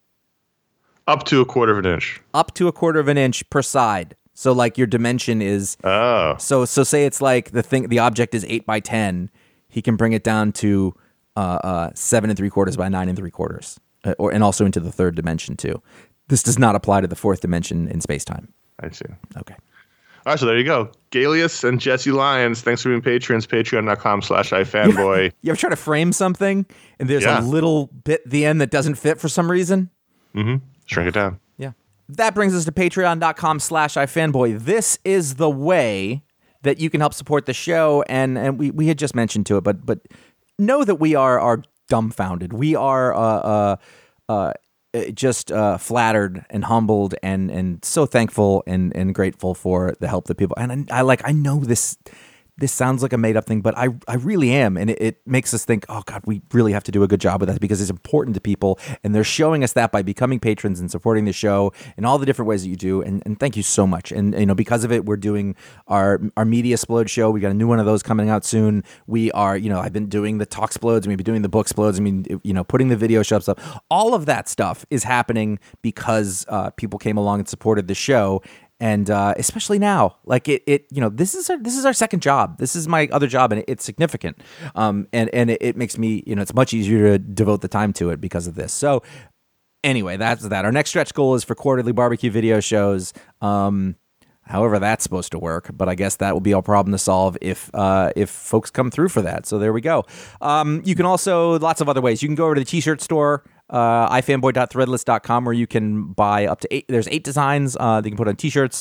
Up to a quarter of an inch. Up to a quarter of an inch per side. So like your dimension is Oh. so so say it's like the thing the object is eight by ten, he can bring it down to uh, uh, seven and three quarters by nine and three quarters, uh, or and also into the third dimension too. This does not apply to the fourth dimension in space time. I see. Okay. All right, so there you go. Galius and Jesse Lyons. Thanks for being patrons. Patreon.com slash iFanboy. You ever try to frame something and there's Yeah. a little bit at the end that doesn't fit for some reason? Mm-hmm. Shrink it down. Yeah. That brings us to patreon.com slash iFanboy. This is the way that you can help support the show. And and we, we had just mentioned to it, but but know that we are are dumbfounded. We are uh uh uh just uh, flattered and humbled and and so thankful and and grateful for the help that people and I, I like I know this this sounds like a made up thing, but I I really am, and it, it makes us think, oh God, we really have to do a good job with that because it's important to people, and they're showing us that by becoming patrons and supporting the show in all the different ways that you do, and, and thank you so much. And you know, because of it, we're doing our our Media Explode show. We got a new one of those coming out soon. We are, you know, I've been doing the Talk Explodes, and we've been doing the Book Explodes. I mean, you know, putting the video shows up. All of that stuff is happening because uh, people came along and supported the show. And uh, especially now, like it, it, you know, this is our, this is our second job. This is my other job, and it, it's significant. Um, and and it, it makes me, you know, it's much easier to devote the time to it because of this. So, anyway, that's that. Our next stretch goal is for quarterly barbecue video shows. Um, however, that's supposed to work, but I guess that will be a problem to solve if uh, if folks come through for that. So there we go. Um, you can also lots of other ways. You can go over to the T-shirt store. Uh, ifanboy dot threadless dot com, where you can buy up to eight. There's eight designs uh, that you can put on T-shirts,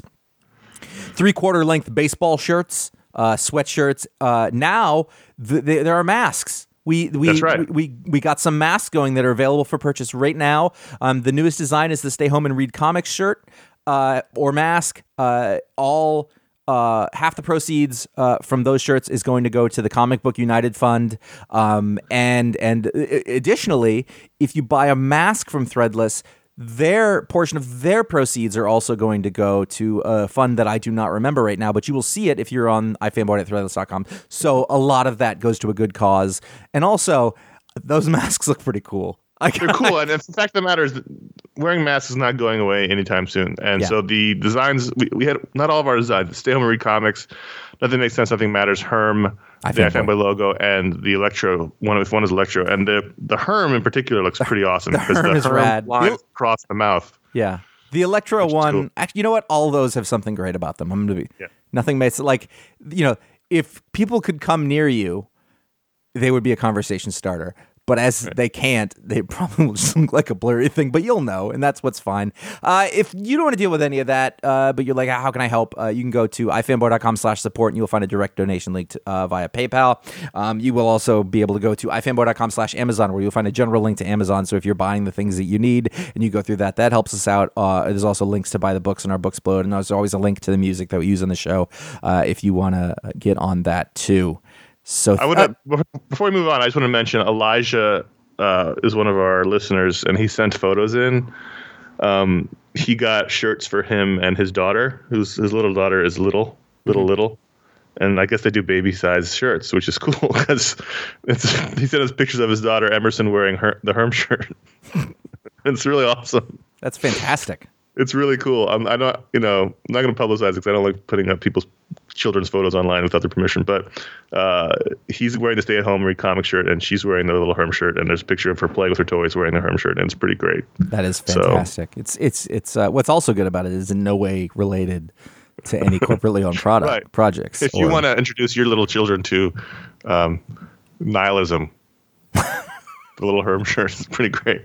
three quarter length baseball shirts, uh, sweatshirts. Uh, now th- th- there are masks. We we, That's right. we we we got some masks going that are available for purchase right now. Um, the newest design is the Stay Home and Read Comics shirt uh, or mask. Uh, all. Uh, half the proceeds uh, from those shirts is going to go to the Comic Book United Fund, um, and and additionally, if you buy a mask from Threadless, their portion of their proceeds are also going to go to a fund that I do not remember right now, but you will see it if you're on ifanboy at threadless dot com. So a lot of that goes to a good cause, and also those masks look pretty cool. I They're cool, and the fact of the matter is that wearing masks is not going away anytime soon. And Yeah. so the designs, we, we had not all of our designs. Stay Home and Read Comics, Nothing Makes Sense, Nothing Matters, Herm, the iFanboy. iFanboy logo, and the Electro. One if one is Electro, and the the Herm in particular looks pretty awesome The because Herm the is Herm rad. lines The- across the mouth. Yeah. The Electro Which is one, cool. actually, you know what? All of those have something great about them. I'm going to be, Yeah. nothing makes it like, you know, if people could come near you, they would be a conversation starter. But as they can't, they probably will just look like a blurry thing, but you'll know, and that's what's fine. Uh, if you don't want to deal with any of that, uh, but you're like, how can I help? Uh, you can go to ifanboy dot com slash support, and you'll find a direct donation link to, uh, via PayPal. Um, you will also be able to go to ifanboy dot com slash Amazon, where you'll find a general link to Amazon. So if you're buying the things that you need, and you go through that, that helps us out. Uh, there's also links to buy the books in our Book Explode, and there's always a link to the music that we use on the show uh, if you want to get on that too. So I would uh, before we move on, I just want to mention Elijah uh, is one of our listeners, and he sent photos in. Um, he got shirts for him and his daughter, whose his little daughter is little, little, mm-hmm. little. And I guess they do baby size shirts, which is cool because it's he sent us pictures of his daughter Emerson wearing her the Herm shirt. It's really awesome. That's fantastic. It's really cool. I'm I don't you know I'm not going to publicize it because I don't like putting up people's children's photos online without their permission. But uh, he's wearing the Stay at Home Read comic shirt, and she's wearing the little Herm shirt. And there's a picture of her playing with her toys wearing the Herm shirt, and it's pretty great. That is fantastic. So, it's it's it's uh, what's also good about it is in no way related to any corporately owned product right. projects. If or, you want to introduce your little children to um, nihilism, the little Herm shirt is pretty great.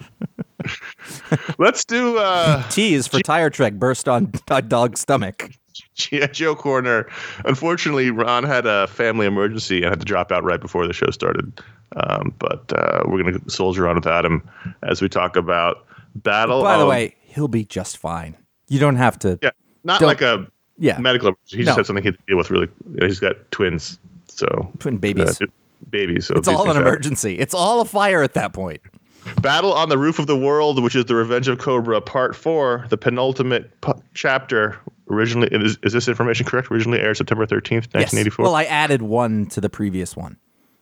Let's do uh, T's for G- Tire Trek burst on dog's stomach. G I. Joe Corner. Unfortunately, Ron had a family emergency and had to drop out right before the show started. Um, but uh, we're going to soldier on without him as we talk about Battle. By the of, way, he'll be just fine. You don't have to. Yeah, not don't, like a yeah. medical emergency. He no. just had something he had to deal with. Really, he's got twins, so twin babies. Uh, babies. So it's all an emergency. It's all a fire at that point. Battle on the Roof of the World, which is the Revenge of Cobra Part Four, the penultimate p- chapter. Originally, is, is this information correct? Originally aired September thirteenth, nineteen eighty-four. Yes. Well, I added one to the previous one.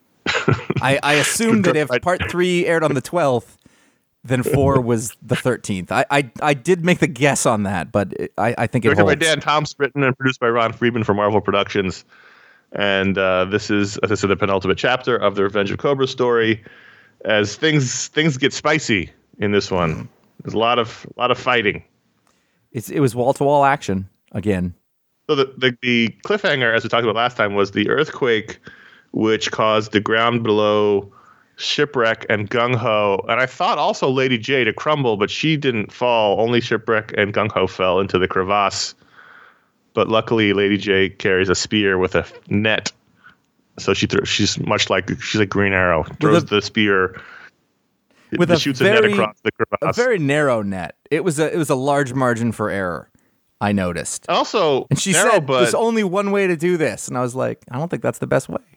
I, I assumed that if Part Three aired on the twelfth, then four was the thirteenth. I, I I did make the guess on that, but it, I I think it Directed holds. by Dan Thompson, written and produced by Ron Friedman for Marvel Productions, and uh, this is, as I said, the penultimate chapter of the Revenge of Cobra story. As things things get spicy in this one, there's a lot of a lot of fighting. It's it was wall to wall action again. So the, the the cliffhanger, as we talked about last time, was the earthquake, which caused the ground below Shipwreck and Gung Ho, and I thought also Lady J to crumble, but she didn't fall. Only Shipwreck and Gung Ho fell into the crevasse. But luckily, Lady J carries a spear with a net. So she throws. She's much like she's like Green Arrow. Throws a, the spear. With it, a shoots very, a net across the crevasse. A very narrow net. It was a it was a large margin for error. I noticed. Also, and she narrow, said, but "There's only one way to do this," and I was like, "I don't think that's the best way."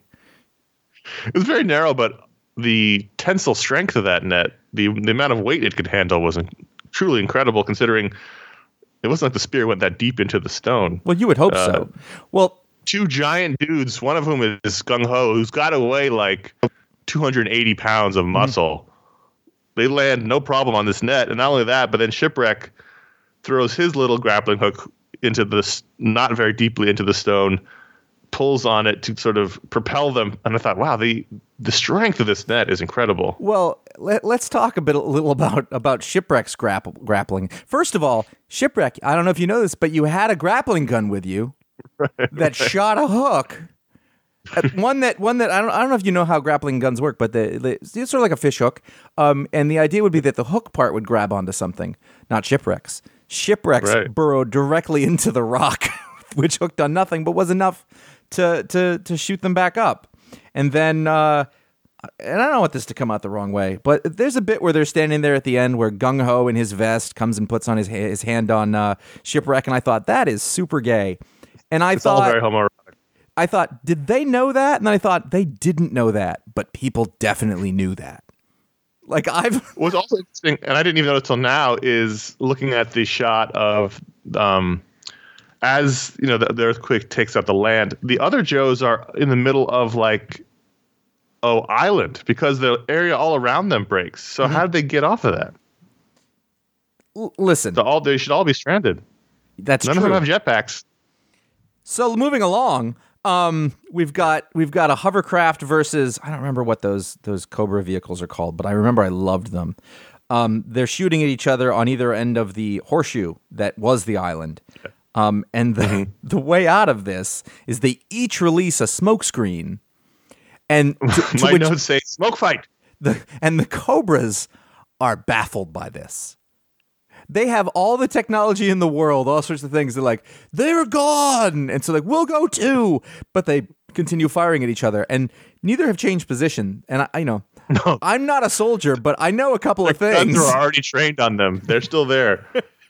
It was very narrow, but the tensile strength of that net, the the amount of weight it could handle, was truly incredible. Considering it wasn't like the spear went that deep into the stone. Well, you would hope uh, so. Well. Two giant dudes, one of whom is Gung Ho, who's got to weigh like two hundred eighty pounds of muscle. Mm-hmm. They land no problem on this net. And not only that, but then Shipwreck throws his little grappling hook into this, not very deeply into the stone, pulls on it to sort of propel them. And I thought, wow, the the strength of this net is incredible. Well, let, let's talk a bit, a little about, about Shipwreck's grapple, grappling. First of all, Shipwreck, I don't know if you know this, but you had a grappling gun with you. Right, that right. shot a hook, one that one that I don't I don't know if you know how grappling guns work, but the, the it's sort of like a fish hook. Um, and the idea would be that the hook part would grab onto something, not Shipwreck's. Shipwreck's right. burrowed directly into the rock, which hooked on nothing, but was enough to to to shoot them back up. And then, uh, and I don't want this to come out the wrong way, but there's a bit where they're standing there at the end where Gung Ho in his vest comes and puts on his his hand on uh, Shipwreck, and I thought that is super gay. And I it's thought, all very homoerotic. I thought, did they know that? And then I thought they didn't know that, but people definitely knew that. Like I've what's also interesting, and I didn't even notice till now, is looking at the shot of um, as you know the, the earthquake takes out the land. The other Joes are in the middle of like oh island because the area all around them breaks. So mm-hmm. how did they get off of that? L- listen, so all they should all be stranded. That's none true. of them have jetpacks. So moving along, um, we've got we've got a hovercraft versus I don't remember what those those Cobra vehicles are called, but I remember I loved them. Um, they're shooting at each other on either end of the horseshoe that was the island, um, and the mm-hmm. the way out of this is they each release a smoke screen, and to, to my which notes say smoke fight. The and the Cobras are baffled by this. They have all the technology in the world, all sorts of things. They're like, they're gone. And so like, we'll go too. But they continue firing at each other. And neither have changed position. And I, I know, no. I'm not a soldier, but I know a couple Their of things. Guns are already trained on them. They're still there.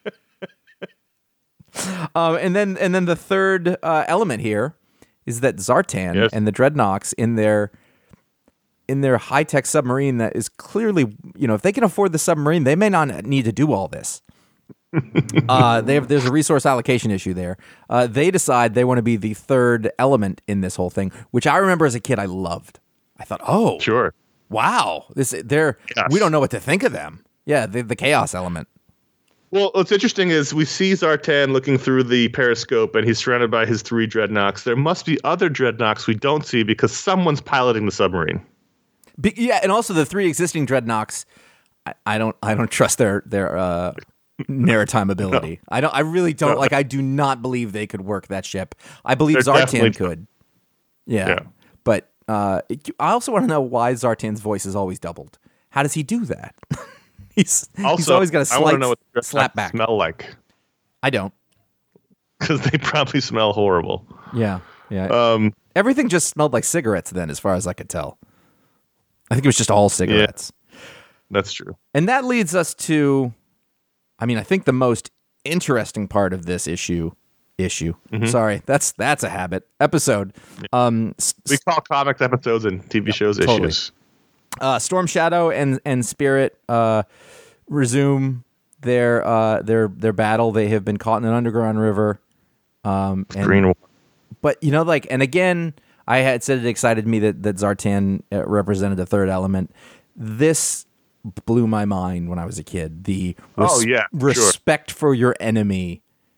um, and then and then the third uh, element here is that Zartan yes. and the Dreadnoks in their in their high-tech submarine that is clearly, you know, if they can afford the submarine, they may not need to do all this. uh, they have, there's a resource allocation issue there. Uh, they decide they want to be the third element in this whole thing, which I remember as a kid I loved. I thought, oh, Sure. wow, this they're Yes. we don't know what to think of them. Yeah, the, the chaos element. Well, what's interesting is we see Zartan looking through the periscope, and he's surrounded by his three dreadnoughts. There must be other dreadnoughts we don't see because someone's piloting the submarine. Be, yeah, and also the three existing dreadnoughts. I, I don't I don't trust their their uh, maritime ability. No. I don't. I really don't. No. Like I do not believe they could work that ship. I believe They're Zartan could. Yeah, yeah. but uh, I also want to know why Zartan's voice is always doubled. How does he do that? he's also, he's always got a slight I want to know what the slap back. Smell like? I don't. Because they probably smell horrible. Yeah, yeah. Um, Everything just smelled like cigarettes then, as far as I could tell. I think it was just all cigarettes. Yeah, that's true. And that leads us to, I mean, I think the most interesting part of this issue, issue. Mm-hmm. Sorry, that's that's a habit. Episode. Um, we call comics episodes and T V yeah, shows totally. issues. Uh, Storm Shadow and and Spirit uh, resume their uh, their their battle. They have been caught in an underground river. Um, and, Green. But you know, like, and again. I had said it excited me that, that Zartan uh, represented the third element. This blew my mind when I was a kid. The res- oh, yeah, respect sure. for your enemy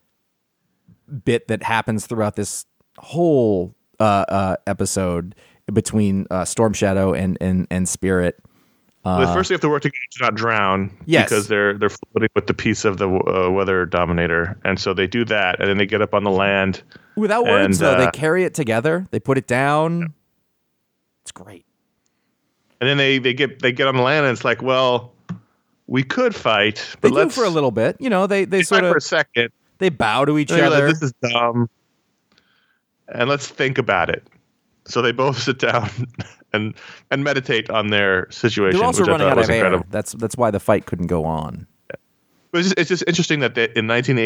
bit that happens throughout this whole uh, uh, episode between uh, Storm Shadow and, and, and Spirit. Uh, well, first, they have to work together to not drown yes. because they're they're floating with the piece of the uh, weather dominator, and so they do that, and then they get up on the land. Without and, words, though, uh, they carry it together. They put it down. Yeah. It's great. And then they, they get they get on the land, and it's like, well, we could fight, but they let's do for a little bit. You know, they they sort of for a second. They bow to each other. other. Like, this is dumb, and let's think about it. So they both sit down and and meditate on their situation. They're also which running I out was of incredible. air. That's that's why the fight couldn't go on. Yeah. But it's just, it's just interesting that they, in nineteen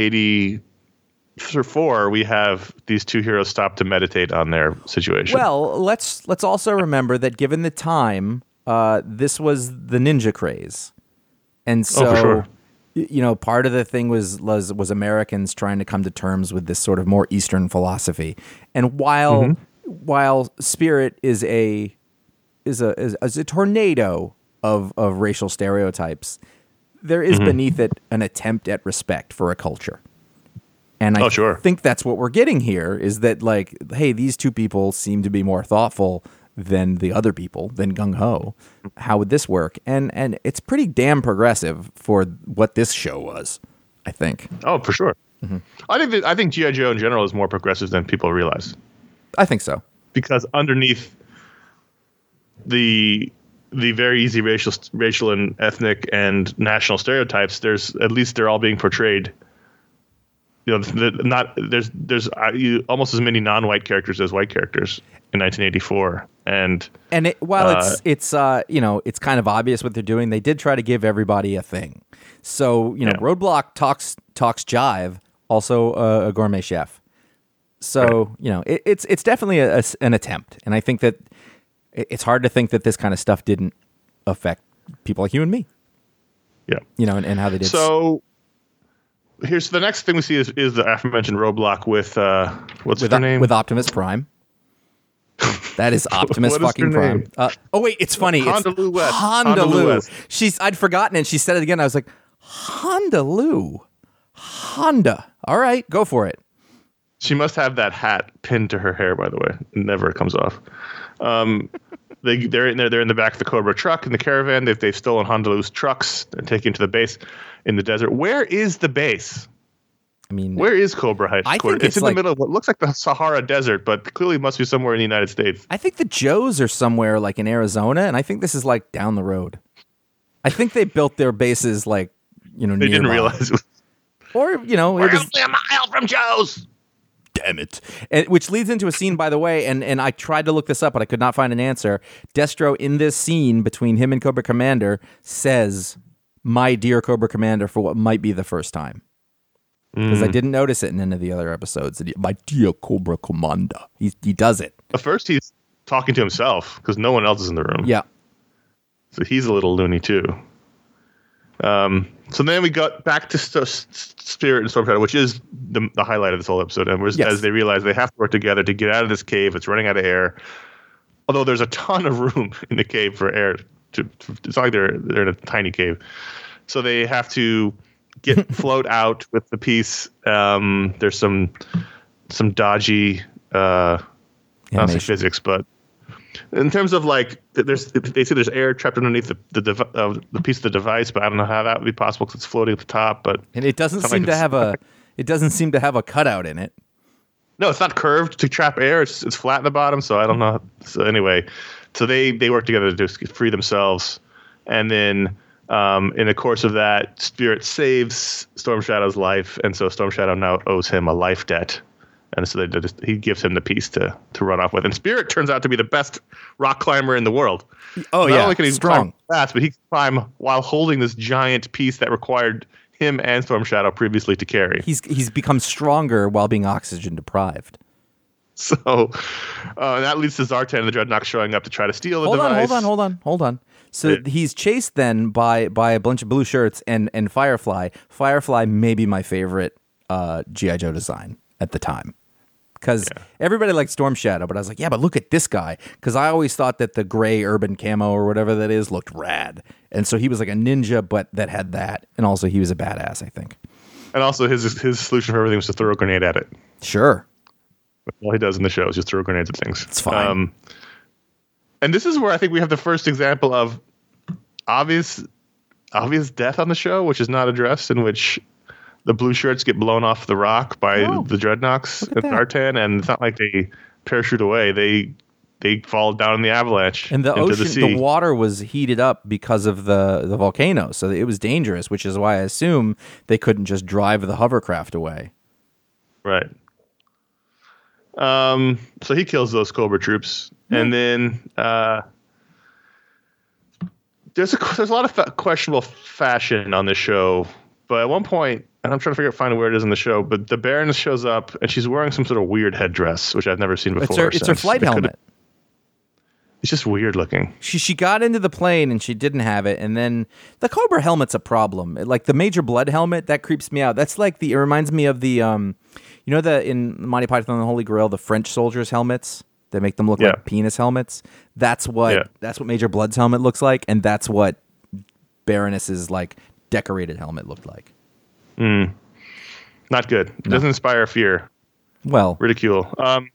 eighty-four we have these two heroes stop to meditate on their situation. Well, let's let's also remember that given the time, uh, this was the ninja craze, and so. Oh, for sure. You know, part of the thing was, was was Americans trying to come to terms with this sort of more Eastern philosophy, and while mm-hmm. while Spirit is a is a is, is a tornado of of racial stereotypes, there is mm-hmm. beneath it an attempt at respect for a culture, and I oh, sure. think that's what we're getting here. Is that like, hey, these two people seem to be more thoughtful than the other people, than Gung Ho. How would this work? And and it's pretty damn progressive for what this show was, I think. Oh, for sure. Mm-hmm. I think that, I think G I. Joe in general is more progressive than people realize. I think so. Because underneath the the very easy racial racial and ethnic and national stereotypes, there's at least they're all being portrayed. You know, the, not there's there's uh, you, almost as many non-white characters as white characters in nineteen eighty-four, and and it, while uh, it's it's uh you know it's kind of obvious what they're doing, they did try to give everybody a thing. So you know, yeah. Roadblock talks talks jive, also uh, a gourmet chef. So right. you know, it, it's it's definitely a, a, an attempt, and I think that it, it's hard to think that this kind of stuff didn't affect people like you and me. Yeah, you know, and, and how they did. So. Here's the next thing we see is, is the aforementioned Roadblock with uh, what's with, her name? With Optimus Prime. That is Optimus what fucking is her Prime. Uh, oh wait, it's funny. Honda it's Lou West. Honda, Honda Lou. West. She's I'd forgotten it. And she said it again. I was like, Honda Lou, Honda. All right, go for it. She must have that hat pinned to her hair. By the way, it never comes off. Um, they they're in there. They're in the back of the Cobra truck in the caravan. They've they've stolen Honda Lou's trucks and taken to the base in the desert. Where is the base? I mean, where is Cobra headquarters? I think it's, it's in like, the middle of what looks like the Sahara Desert, but clearly must be somewhere in the United States. I think the Joes are somewhere like in Arizona, and I think this is like down the road. I think they built their bases like, you know, they nearby. didn't realize it was, or you know, we're it was, only a mile from Joe's. Damn it! And, which leads into a scene, by the way, and and I tried to look this up, but I could not find an answer. Destro in this scene between him and Cobra Commander says, "My dear Cobra Commander," for what might be the first time. Because mm. I didn't notice it in any of the other episodes. My dear Cobra Commander. He, he does it. At first, he's talking to himself because no one else is in the room. Yeah. So he's a little loony, too. Um, so then we got back to St- Spirit and Storm Shadow, which is the, the highlight of this whole episode. And was, Yes. as they realize they have to work together to get out of this cave, it's running out of air. Although there's a ton of room in the cave for air. To, to it's not like they're they're in a tiny cave, so they have to get float out with the piece. Um, there's some some dodgy, uh, not say Animation. physics, but in terms of like, there's they say there's air trapped underneath the the, dev- uh, the piece of the device, but I don't know how that would be possible because it's floating at the top. But And it doesn't Sound seem like to it's- have a it doesn't seem to have a cutout in it. no, it's not curved to trap air. It's it's flat in the bottom. So I don't know. So anyway, so they they work together to just free themselves, and then um, in the course of that, Spirit saves Storm Shadow's life, and so Storm Shadow now owes him a life debt. And so they just, he gives him the piece to, to run off with. And Spirit turns out to be the best rock climber in the world. Oh Not yeah, only can he strong. climb fast, but he can climb while holding this giant piece that required him and Storm Shadow previously to carry. He's he's become stronger while being oxygen deprived. So uh, that leads to Zartan and the Dreadnought showing up to try to steal the Hold on, device. hold on, hold on, hold on. So Yeah. he's chased then by by a bunch of blue shirts and and Firefly. Firefly may be my favorite uh, G I. Joe design at the time. Because everybody liked Storm Shadow, but I was like, yeah, but look at this guy. Because I always thought that the gray urban camo or whatever that is looked rad. And so he was like a ninja, but that had that. And also he was a badass, I think. And also his his solution for everything was to throw a grenade at it. Sure. All he does in the show is just throw grenades at things. It's fine. Um, and this is where I think we have the first example of obvious obvious death on the show, which is not addressed, in which the blue shirts get blown off the rock by Oh, the Dreadnoughts look and at that. Zartan, and it's not like they parachute away. They they fall down in the avalanche And the into ocean, the the, sea. water was heated up because of the, the volcano. So it was dangerous, which is why I assume they couldn't just drive the hovercraft away. Right. Um. So he kills those Cobra troops, and then uh, there's a there's a lot of fa- questionable fashion on this show. But at one point, and I'm trying to figure out find where it is in the show, but the Baroness shows up and she's wearing some sort of weird headdress, which I've never seen before. It's her, it's her since. flight It could've- helmet. It's just weird looking. She she got into the plane and she didn't have it, and then the Cobra helmet's a problem. Like the Major Blood helmet, that creeps me out. That's like the. It reminds me of the, um, you know, the in Monty Python and the Holy Grail, the French soldiers' helmets. They make them look Yeah. like penis helmets. That's what Yeah. that's what Major Blood's helmet looks like, and that's what Baroness's like decorated helmet looked like. Not good. It doesn't inspire fear, Well, ridicule. Um.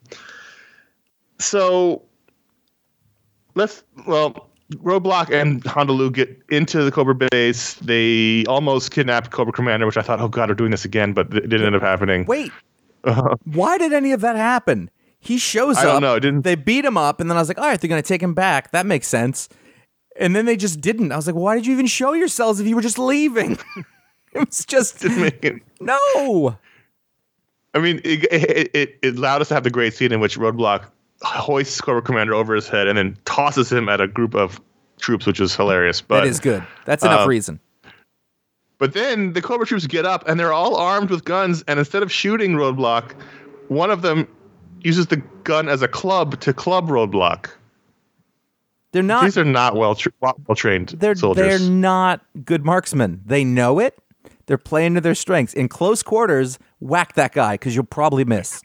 So let's well. Roadblock and Honolulu get into the Cobra base. They almost kidnapped Cobra Commander, which I thought, oh god, we're doing this again, but it didn't end up happening. wait. Why did any of that happen? He shows I up. don't know, it didn't- They beat him up, and then I was like, all right, they're going to take him back. That makes sense. And then they just didn't. I was like, why did you even show yourselves if you were just leaving? It was just Didn't make it- no. I mean, it, it, it, it allowed us to have the great scene in which Roadblock hoists Cobra Commander over his head and then tosses him at a group of troops, which is hilarious. But That is good. That's enough uh, reason. But then the Cobra troops get up and they're all armed with guns, and instead of shooting Roadblock, one of them uses the gun as a club to club Roadblock. They're not. These are not well tra- well trained They're soldiers. they're not good marksmen. They know it. They're playing to their strengths. In close quarters, whack that guy because you'll probably miss.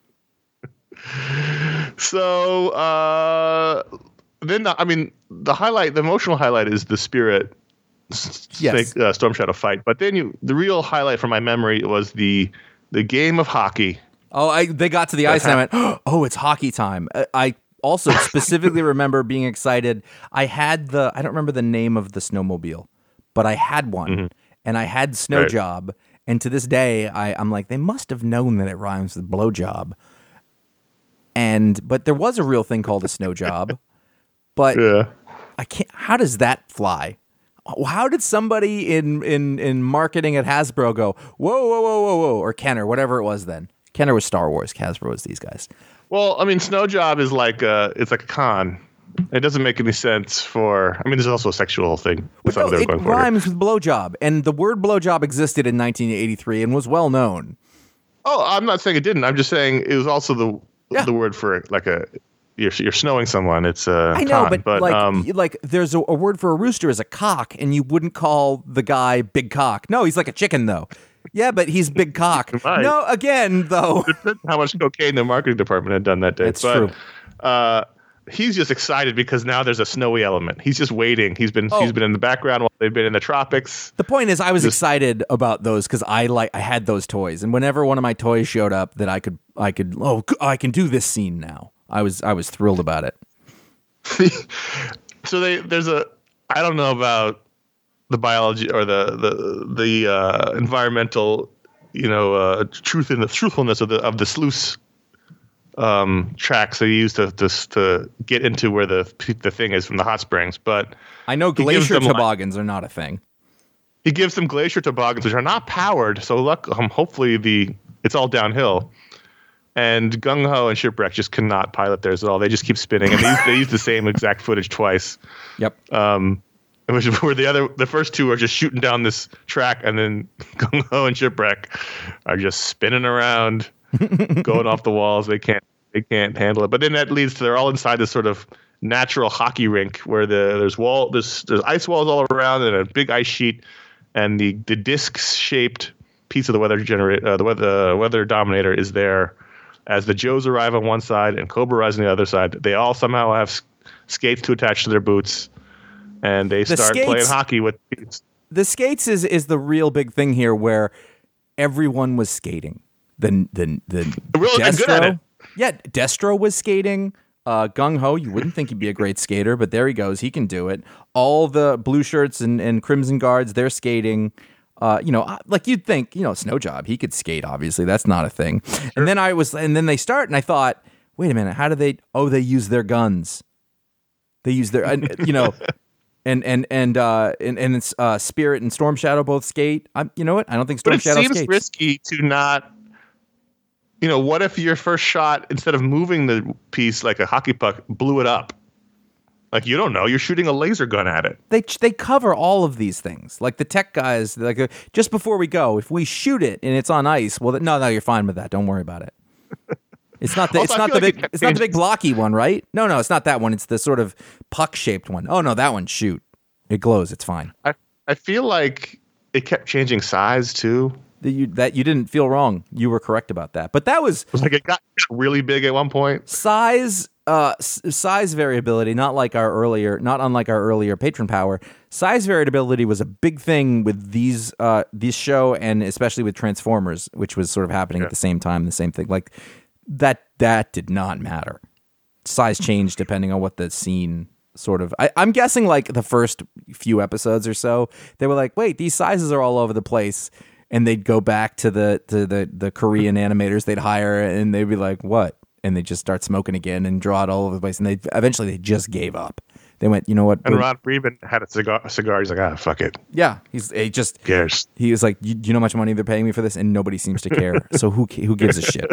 So uh, then, I mean, the highlight, the emotional highlight, is the Spirit s- Yes. snake, uh, Storm Shadow fight. But then you, the real highlight from my memory was the the game of hockey. Oh, I, they got to the ice and I went, oh, it's hockey time. I, I also specifically remember being excited. I had the, I don't remember the name of the snowmobile, but I had one and I had Snow Right. Job. And to this day, I, I'm like, they must have known that it rhymes with blowjob. And, but there was a real thing called a snow job. But Yeah. I can't, how does that fly? How did somebody in, in, in marketing at Hasbro go, whoa, whoa, whoa, whoa, whoa, or Kenner, whatever it was then? Kenner was Star Wars. Hasbro was these guys. Well, I mean, Snow Job is like a, it's like a con. It doesn't make any sense for. I mean, there's also a sexual thing. That's No, what they're it going for here. rhymes with blowjob, and the word blowjob existed in nineteen eighty-three and was well known. Oh, I'm not saying it didn't. I'm just saying it was also the Yeah. the word for like a you're you're snowing someone. It's uh, I know, con. but, but like, um, y- like there's a, a word for a rooster is a cock, and you wouldn't call the guy big cock. No, he's like a chicken though. Yeah, but he's big cock. Right. No, again though. how much cocaine the marketing department had done that day. That's but, true. Uh, he's just excited because now there's a snowy element. He's just waiting. He's been Oh. he's been in the background while they've been in the tropics. The point is, I was Just- excited about those because I like I had those toys, and whenever one of my toys showed up that I could I could oh g- I can do this scene now. I was I was thrilled about it. So they there's a I don't know about the biology or the the the uh, environmental, you know, uh, truth in the truthfulness of the of the sluice um, tracks they use to, to to get into where the the thing is from the hot springs. But I know He gives glacier them, like- toboggans are not a thing. he gives them glacier toboggans, which are not powered. So luck, um, hopefully the it's all downhill. And Gung Ho and Shipwreck just cannot pilot theirs at all. They just keep spinning, and they use, they use the same exact footage twice. Yep. Um, which is where the other, the first two are just shooting down this track, and then Gung Ho and Shipwreck are just spinning around, going off the walls. They can't, they can't handle it. But then that leads to they're all inside this sort of natural hockey rink where the there's wall, there's there's ice walls all around and a big ice sheet, and the the disc shaped piece of the weather generate uh, the weather weather dominator is there. As the Joes arrive on one side and Cobra Rise on the other side, they all somehow have s- skates to attach to their boots, and they The start skates- playing hockey with skates. The skates is is the real big thing here, where everyone was skating. The the the Really, they're good at it. Yeah, Destro was skating. Uh, Gung Ho, you wouldn't think he'd be a great skater, but there he goes. He can do it. All the blue shirts and, and crimson guards, they're skating. Uh, you know, uh, like you'd think, you know, Snow Job, he could skate. Obviously, that's not a thing. And then I was, and then they start, and I thought, wait a minute, how do they? Oh, they use their guns. They use their, and, you know, and and and uh, and and it's uh, Spirit and Storm Shadow both skate. I'm, you know what? I don't think Storm But it Shadow seems skates. risky to not. You know, what if your first shot, instead of moving the piece like a hockey puck, blew it up? Like, you don't know. You're shooting a laser gun at it. They they cover all of these things. Like the tech guys, like uh, just before we go, if we shoot it and it's on ice, well, th- no, no, you're fine with that. Don't worry about it. It's not the Also, it's I not feel the like big it it's not the big changes- blocky one, right? No, no, it's not that one. It's the sort of puck shaped one. Oh no, that one. Shoot, it glows. It's fine. I, I feel like it kept changing size, too. That you that you didn't feel wrong. You were correct about that. But that was It was like it got really big at one point. size uh s- size variability, not like our earlier, not unlike our earlier patron power. Size variability was a big thing with these uh this show, and especially with Transformers, which was sort of happening Yeah. at the same time. The same thing, like that that did not matter. Size changed depending on what the scene sort of. I, I'm guessing like the first few episodes or so, they were like, wait, these sizes are all over the place. And they'd go back to the to the, the Korean animators they'd hire, and they'd be like, "What?" And they'd just start smoking again and draw it all over the place. And they eventually they just gave up. They went, "You know what?" And We're- Ron Friedman had a cigar. A cigar. He's like, ah, fuck it. yeah, he's he just Who cares? he was like, you, "You know how much money they're paying me for this?" And nobody seems to care. So who ca- who gives a shit?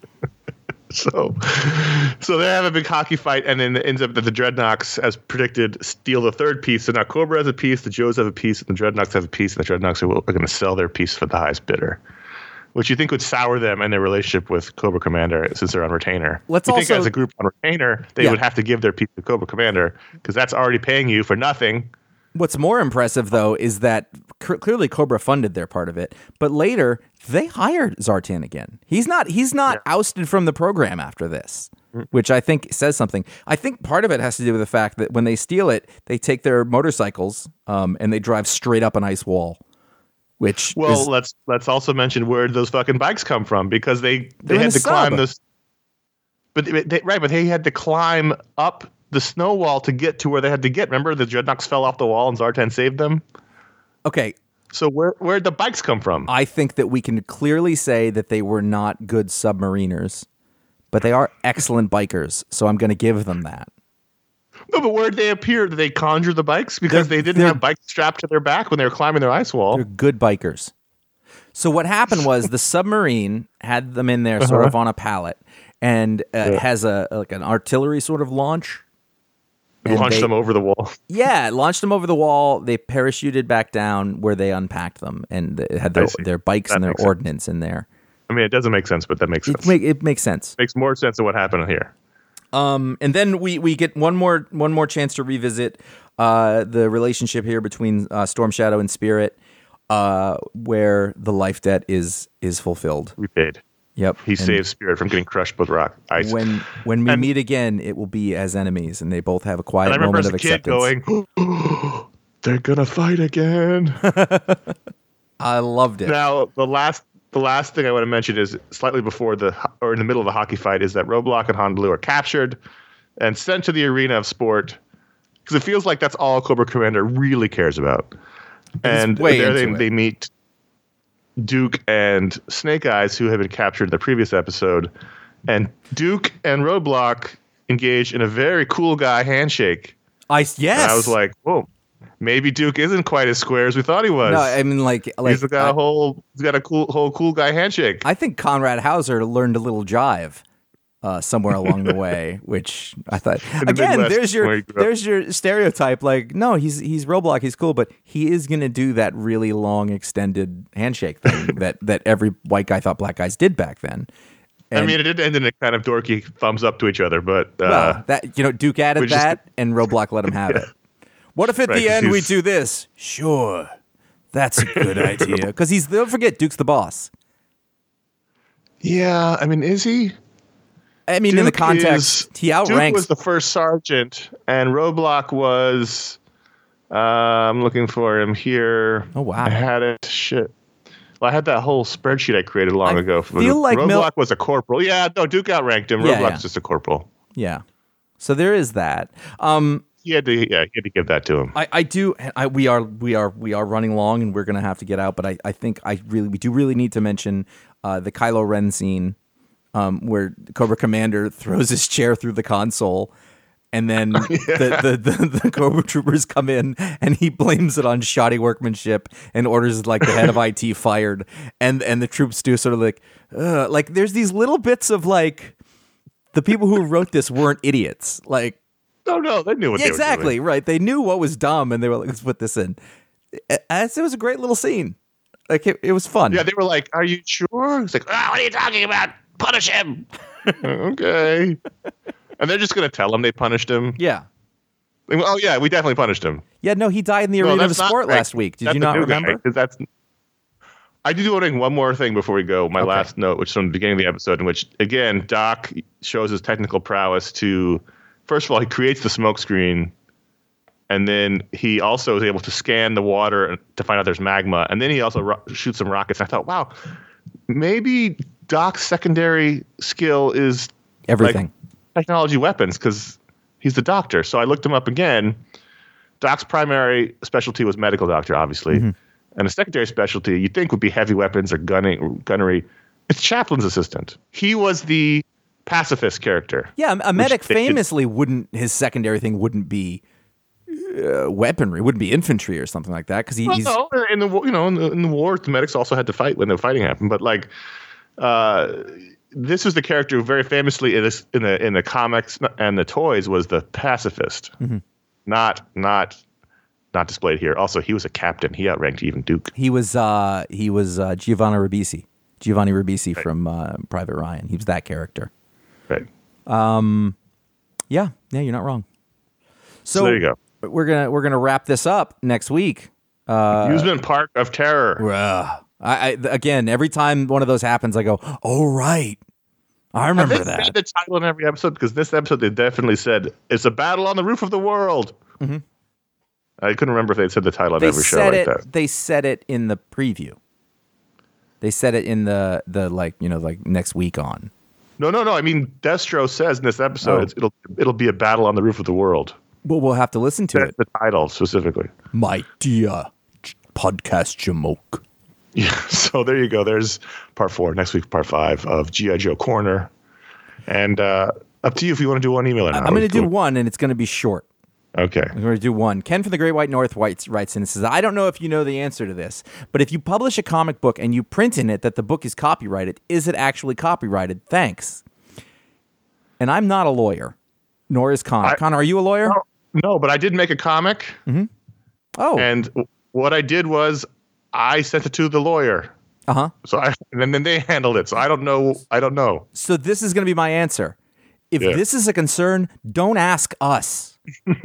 So, so they have a big hockey fight, and then it ends up that the Dreadnoks, as predicted, steal the third piece. So now Cobra has a piece, the Joes have a piece, and the Dreadnoks have a piece, and the Dreadnoks are, are going to sell their piece for the highest bidder, which you think would sour them and their relationship with Cobra Commander since they're on retainer. Let's you think also- as a group on retainer, they Yeah. would have to give their piece to Cobra Commander because that's already paying you for nothing. What's more impressive, though, is that c- clearly Cobra funded their part of it, but later they hired Zartan again. He's not he's not ousted from the program after this, which I think says something. I think part of it has to do with the fact that when they steal it, they take their motorcycles um, and they drive straight up an ice wall, which Well, is, let's let's also mention where those fucking bikes come from because they They're they in had a to climb sub. this. But they, they- right, but they had to climb up the snow wall to get to where they had to get. Remember, the Dreadnoks fell off the wall and Zartan saved them. okay. So where where'd the bikes come from? I think that we can clearly say that they were not good submariners, but they are excellent bikers. So I'm going to give them that. No, but where'd they appear? Did they conjure the bikes because They're- they didn't they're- have bikes strapped to their back when they were climbing their ice wall? They're good bikers. So what happened was the submarine had them in there sort of on a pallet and uh, has a like an artillery sort of launch. And Launched they- them over the wall. Yeah, launched them over the wall. They parachuted back down where they unpacked them and they had their, I see. their bikes That and their makes sense. ordnance in there. I mean, it doesn't make sense, but that makes sense. It, make, it makes sense. Makes more sense than what happened here. Um, and then we we get one more one more chance to revisit uh, the relationship here between uh, Storm Shadow and Spirit, uh, where the life debt is is fulfilled. Repaid. Yep. He And saved Spirit from getting crushed with rock ice. when when we And- meet again, it will be as enemies, and they both have a quiet and I remember moment as of a kid acceptance. going, "They're gonna fight again." I loved it. Now, the last the last thing I want to mention is slightly before the or in the middle of the hockey fight is that Roadblock and Honolulu are captured and sent to the arena of sport because it feels like that's all Cobra Commander really cares about. And way there they, into it. they meet Duke and Snake Eyes, who had been captured in the previous episode, and Duke and Roadblock engage in a very cool guy handshake. I yes. And I was like, whoa. Maybe Duke isn't quite as square as we thought he was. no, I mean like like he's got I, a whole he's got a cool whole cool guy handshake. I think Conrad Hauser learned a little jive uh, somewhere along the way, which I thought the again. Midwest, There's where your he grew up. there's your stereotype. Like no, he's he's Roblox, he's cool, but he is gonna do that really long extended handshake thing that that every white guy thought black guys did back then. I And- mean, it did end in a kind of dorky thumbs up to each other, but uh, well, that you know, Duke added we just- that, and Roblox let him have it. What if at Right, the 'cause end we he's- do this? Sure, that's a good idea. Because he's don't forget Duke's the boss. yeah, I mean, is he? I mean, in the Duke context, is- he Duke outranks. was the first sergeant, and Roadblock was. Uh, I'm looking for him here. Oh, wow. I had it. Shit. Well, I had that whole spreadsheet I created long I ago. feel like Roadblock Mil- was a corporal. Yeah, no, Duke outranked him. Yeah, Roadblock's yeah. just a corporal. yeah. So there is that. Um, He had to. Yeah, he had to give that to him. I, I do. I, we are we are we are running long, and we're gonna have to get out. But I, I think I really we do really need to mention uh, the Kylo Ren scene um, where Cobra Commander throws his chair through the console, and then the, the, the the Cobra Troopers come in, and he blames it on shoddy workmanship and orders like the head of I T fired, and and the troops do sort of like Ugh. like there's these little bits of like the people who wrote this weren't idiots, like. No, no, they knew what Yeah, they were doing. exactly, right. They knew what was dumb, and they were like, let's put this in. It, it was a great little scene. Like, it, it was fun. Yeah, they were like, "Are you sure?" It's like, "Ah, what are you talking about? Punish him." Okay. And they're just gonna tell him they punished him. yeah. Like, oh yeah, we definitely punished him. Yeah, no, he died in the No, arena of that's not sport right. last week. Did That's you the not new guy, remember? 'cause that's. I do want to one more thing before we go. My Okay. last note, which is from the beginning of the episode, in which again Doc shows his technical prowess to. First of all, he creates the smoke screen, and then he also is able to scan the water to find out there's magma, and then he also ro- shoots some rockets. I thought, wow, maybe Doc's secondary skill is Everything. technology weapons because he's the doctor. So I looked him up again. Doc's primary specialty was medical doctor, obviously, Mm-hmm. and a secondary specialty you'd think would be heavy weapons or gunning, gunnery. It's chaplain's assistant. He was the pacifist character. yeah, a medic they did- famously wouldn't, his secondary thing wouldn't be uh, weaponry, wouldn't be infantry or something like that. Because he, Well, he's. no, in the war- you know in the, in the war, the medics also had to fight when the fighting happened. But like, uh, this was the character who very famously in this in the in the comics and the toys was the pacifist, Mm-hmm. not not not displayed here. Also, he was a captain. He outranked even Duke. He was uh, he was uh, Giovanni Ribisi. Giovanni Ribisi from uh, Private Ryan. He was that character. Right. Yeah, yeah, you're not wrong. So, So there you go. We're gonna we're gonna wrap this up next week. Uh, Amusement Park of Terror. uh, I, I again, every time one of those happens, I go, "Oh right, I Have remember they that." said the title in every episode? Because this episode they definitely said it's a battle on the roof of the world. Mm-hmm. I couldn't remember if they said the title on They every show said like it. that. They said it in the preview. They said it in the the like you know like next week on. No, no, no. I mean, Destro says in this episode Oh. it's, it'll it'll be a battle on the roof of the world. Well, we'll have to listen to That's it. the title specifically. My dear podcast Jamoke. Yeah. So there you go. There's part four. Next week, part five of G I. Joe Corner. And uh, up to you if you want to do one email or not. I'm going to do one, and it's going to be short. Okay. I'm going to do one. Ken from the Great White North writes, writes in and says, I don't know if you know the answer to this, but if you publish a comic book and you print in it that the book is copyrighted, is it actually copyrighted? Thanks. And I'm not a lawyer, nor is Connor. I- Connor, are you a lawyer? No, no, but I did make a comic, Oh, and w- what I did was I sent it to the lawyer. uh-huh. So I and then they handled it. So I don't know. I don't know. So this is going to be my answer. If Yeah. this is a concern, don't ask us.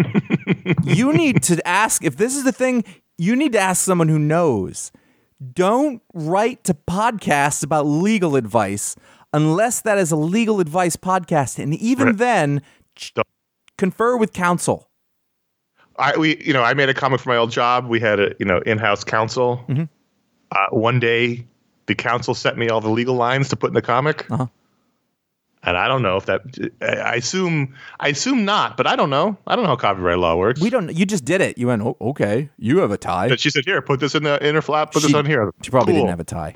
You need to ask, if this is the thing, you need to ask someone who knows. Don't write to podcasts about legal advice unless that is a legal advice podcast. And even Right. then, ch- Don't. confer with counsel. I we you know I made a comic for my old job. We had a you know in-house counsel. Mm-hmm. Uh, one day, the counsel sent me all the legal lines to put in the comic, Uh-huh. and I don't know if that. I assume I assume not, but I don't know. I don't know how copyright law works. We don't, you just did it. You went, oh, okay, you have a tie. But she said, "Here, put this in the inner flap. Put She- this on here." She probably Cool. didn't have a tie.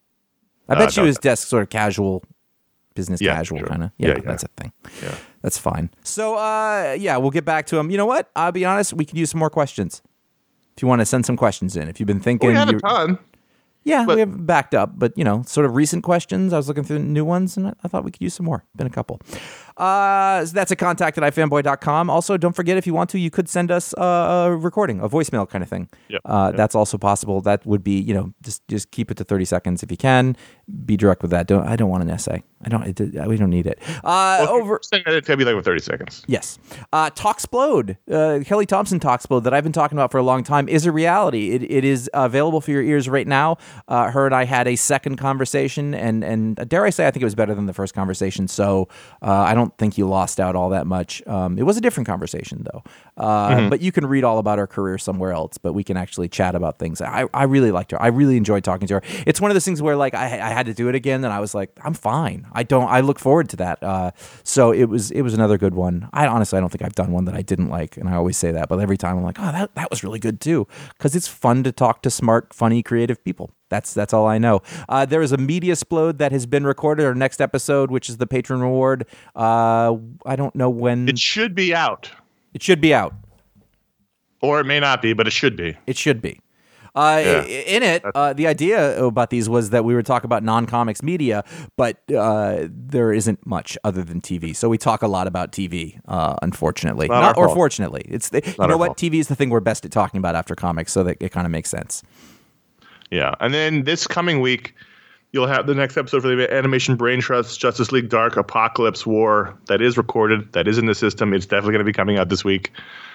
I Uh, bet she no, was no. desk sort of casual, business Yeah, casual sure. kind of. Yeah, Yeah, yeah. that's a thing. Yeah. That's fine. So, uh, yeah, we'll get back to him. You know what? I'll be honest. We could use some more questions. If you want to send some questions in, if you've been thinking, We had a you- ton. yeah, but- we have backed up, but you know, sort of recent questions. I was looking through new ones, and I, I thought we could use some more. Been a couple. Uh, so that's a contact at ifanboy dot com. Also, don't forget, if you want to, you could send us uh, a recording, a voicemail kind of thing. Yep. Uh, Yep. That's also possible. That would be, you know, just just keep it to thirty seconds if you can. Be direct with that. Don't I don't want an essay. I don't. It, we don't need it. Uh, Well, over. Saying that, it'd be like with thirty seconds. Yes. Uh, Talksplode, uh, Kelly Thompson Talksplode that I've been talking about for a long time is a reality. It, it is available for your ears right now. Uh, her and I had a second conversation, and, and dare I say, I think it was better than the first conversation. So uh, I don't think you lost out all that much. Um, it was a different conversation, though. Uh, Mm-hmm. But you can read all about her career somewhere else, but we can actually chat about things. I, I really liked her. I really enjoyed talking to her. It's one of those things where, like, I, I had to do it again, and I was like, I'm fine. I don't. I look forward to that. Uh, so it was it was another good one. I honestly I don't think I've done one that I didn't like, and I always say that. But every time I'm like, oh, that that was really good too, because it's fun to talk to smart, funny, creative people. That's that's all I know. Uh, there is a media splode that has been recorded. Our next episode, which is the patron reward. Uh, I don't know when It should be out, it should be out. or it may not be, but it should be. It should be. Uh, Yeah. i- In it, uh, the idea about these was that we would talk about non-comics media, but uh, there isn't much other than T V. So we talk a lot about T V, uh, unfortunately, Not not, our or fault. fortunately. It's the, you Not know our what fault. T V is the thing we're best at talking about after comics, so that it kind of makes sense. Yeah, and then this coming week, you'll have the next episode for the Animation Brain Trust Justice League Dark Apocalypse War. That is recorded. That is in the system. It's definitely going to be coming out this week,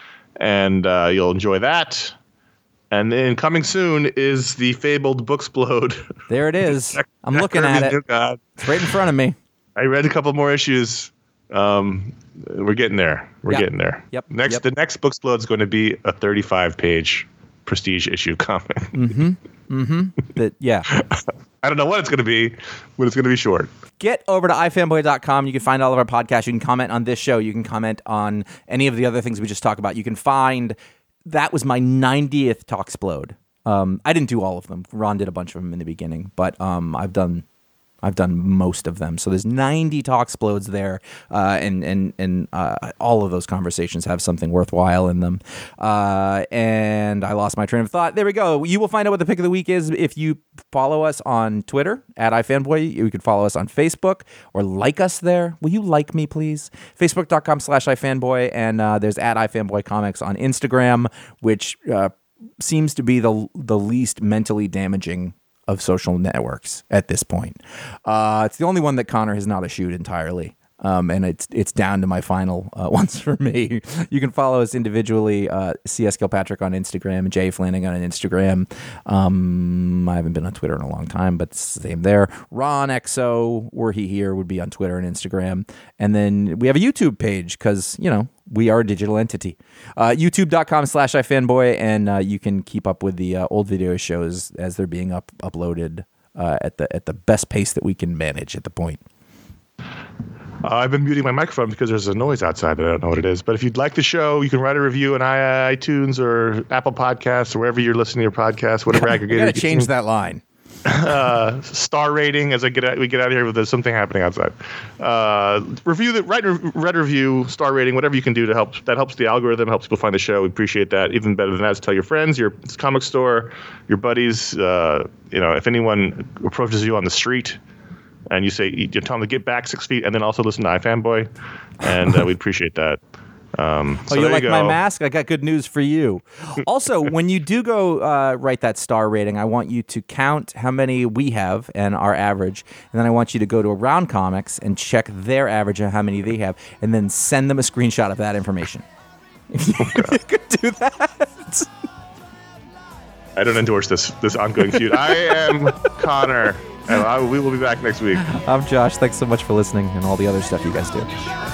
and uh, you'll enjoy that. And then coming soon is the fabled Booksplode. There it is. I'm Jack looking at Kirby's it. new God. It's right in front of me. I read a couple more issues. Um, we're getting there. We're Yep. getting there. Yep. Next, Yep. the next Booksplode is going to be a thirty-five page prestige issue comic. That yeah. I don't know what it's going to be, but it's going to be short. Get over to i fanboy dot com. You can find all of our podcasts. You can comment on this show. You can comment on any of the other things we just talked about. You can find that was my ninetieth Talksplode. Um, I didn't do all of them. Ron did a bunch of them in the beginning, but um, I've done I've done most of them. So there's ninety Talksplodes there, uh, and and and uh, all of those conversations have something worthwhile in them. Uh, and I lost my train of thought. There we go. You will find out what the pick of the week is if you follow us on Twitter at iFanboy. You can follow us on Facebook or like us there. Will you like me, please? Facebook dot com slash iFanboy, and uh, there's at iFanboy Comics on Instagram, which uh, seems to be the the least mentally damaging of social networks at this point. Uh, it's the only one that Connor has not eschewed entirely. Um, and it's it's down to my final uh, ones for me. You can follow us individually, uh, C S Kilpatrick on Instagram, Jay Flanagan on Instagram. Um, I haven't been on Twitter in a long time, but it's the same there. Ron X O, were he here, would be on Twitter and Instagram. And then we have a YouTube page because, you know, we are a digital entity. Uh, YouTube dot com slash iFanboy, and uh, you can keep up with the uh, old video shows as they're being up uploaded uh, at the at the best pace that we can manage at the point. Uh, I've been muting my microphone because there's a noise outside that I don't know what it is. But if you'd like the show, you can write a review on i- iTunes or Apple Podcasts or wherever you're listening to your podcast, whatever I aggregator. gotta you change can- that line. Uh, star rating as I get out, we get out of here with there's something happening outside. Uh, review that, write a write a review, star rating, whatever you can do to help. That helps the algorithm, helps people find the show. We appreciate that. Even better than that is tell your friends, your comic store, your buddies. Uh, you know, if anyone approaches you on the street and you say, you tell them to get back six feet, and then also listen to iFanboy, and uh, we'd appreciate that. Um, Oh, so you there like you my go. mask? I got good news for you. Also, when you do go uh, write that star rating, I want you to count how many we have and our average, and then I want you to go to Around Comics and check their average and how many they have, and then send them a screenshot of that information. If you, if you could do that. I don't endorse this this ongoing feud. I am Connor, and I, we will be back next week. I'm Josh. Thanks so much for listening and all the other stuff you guys do.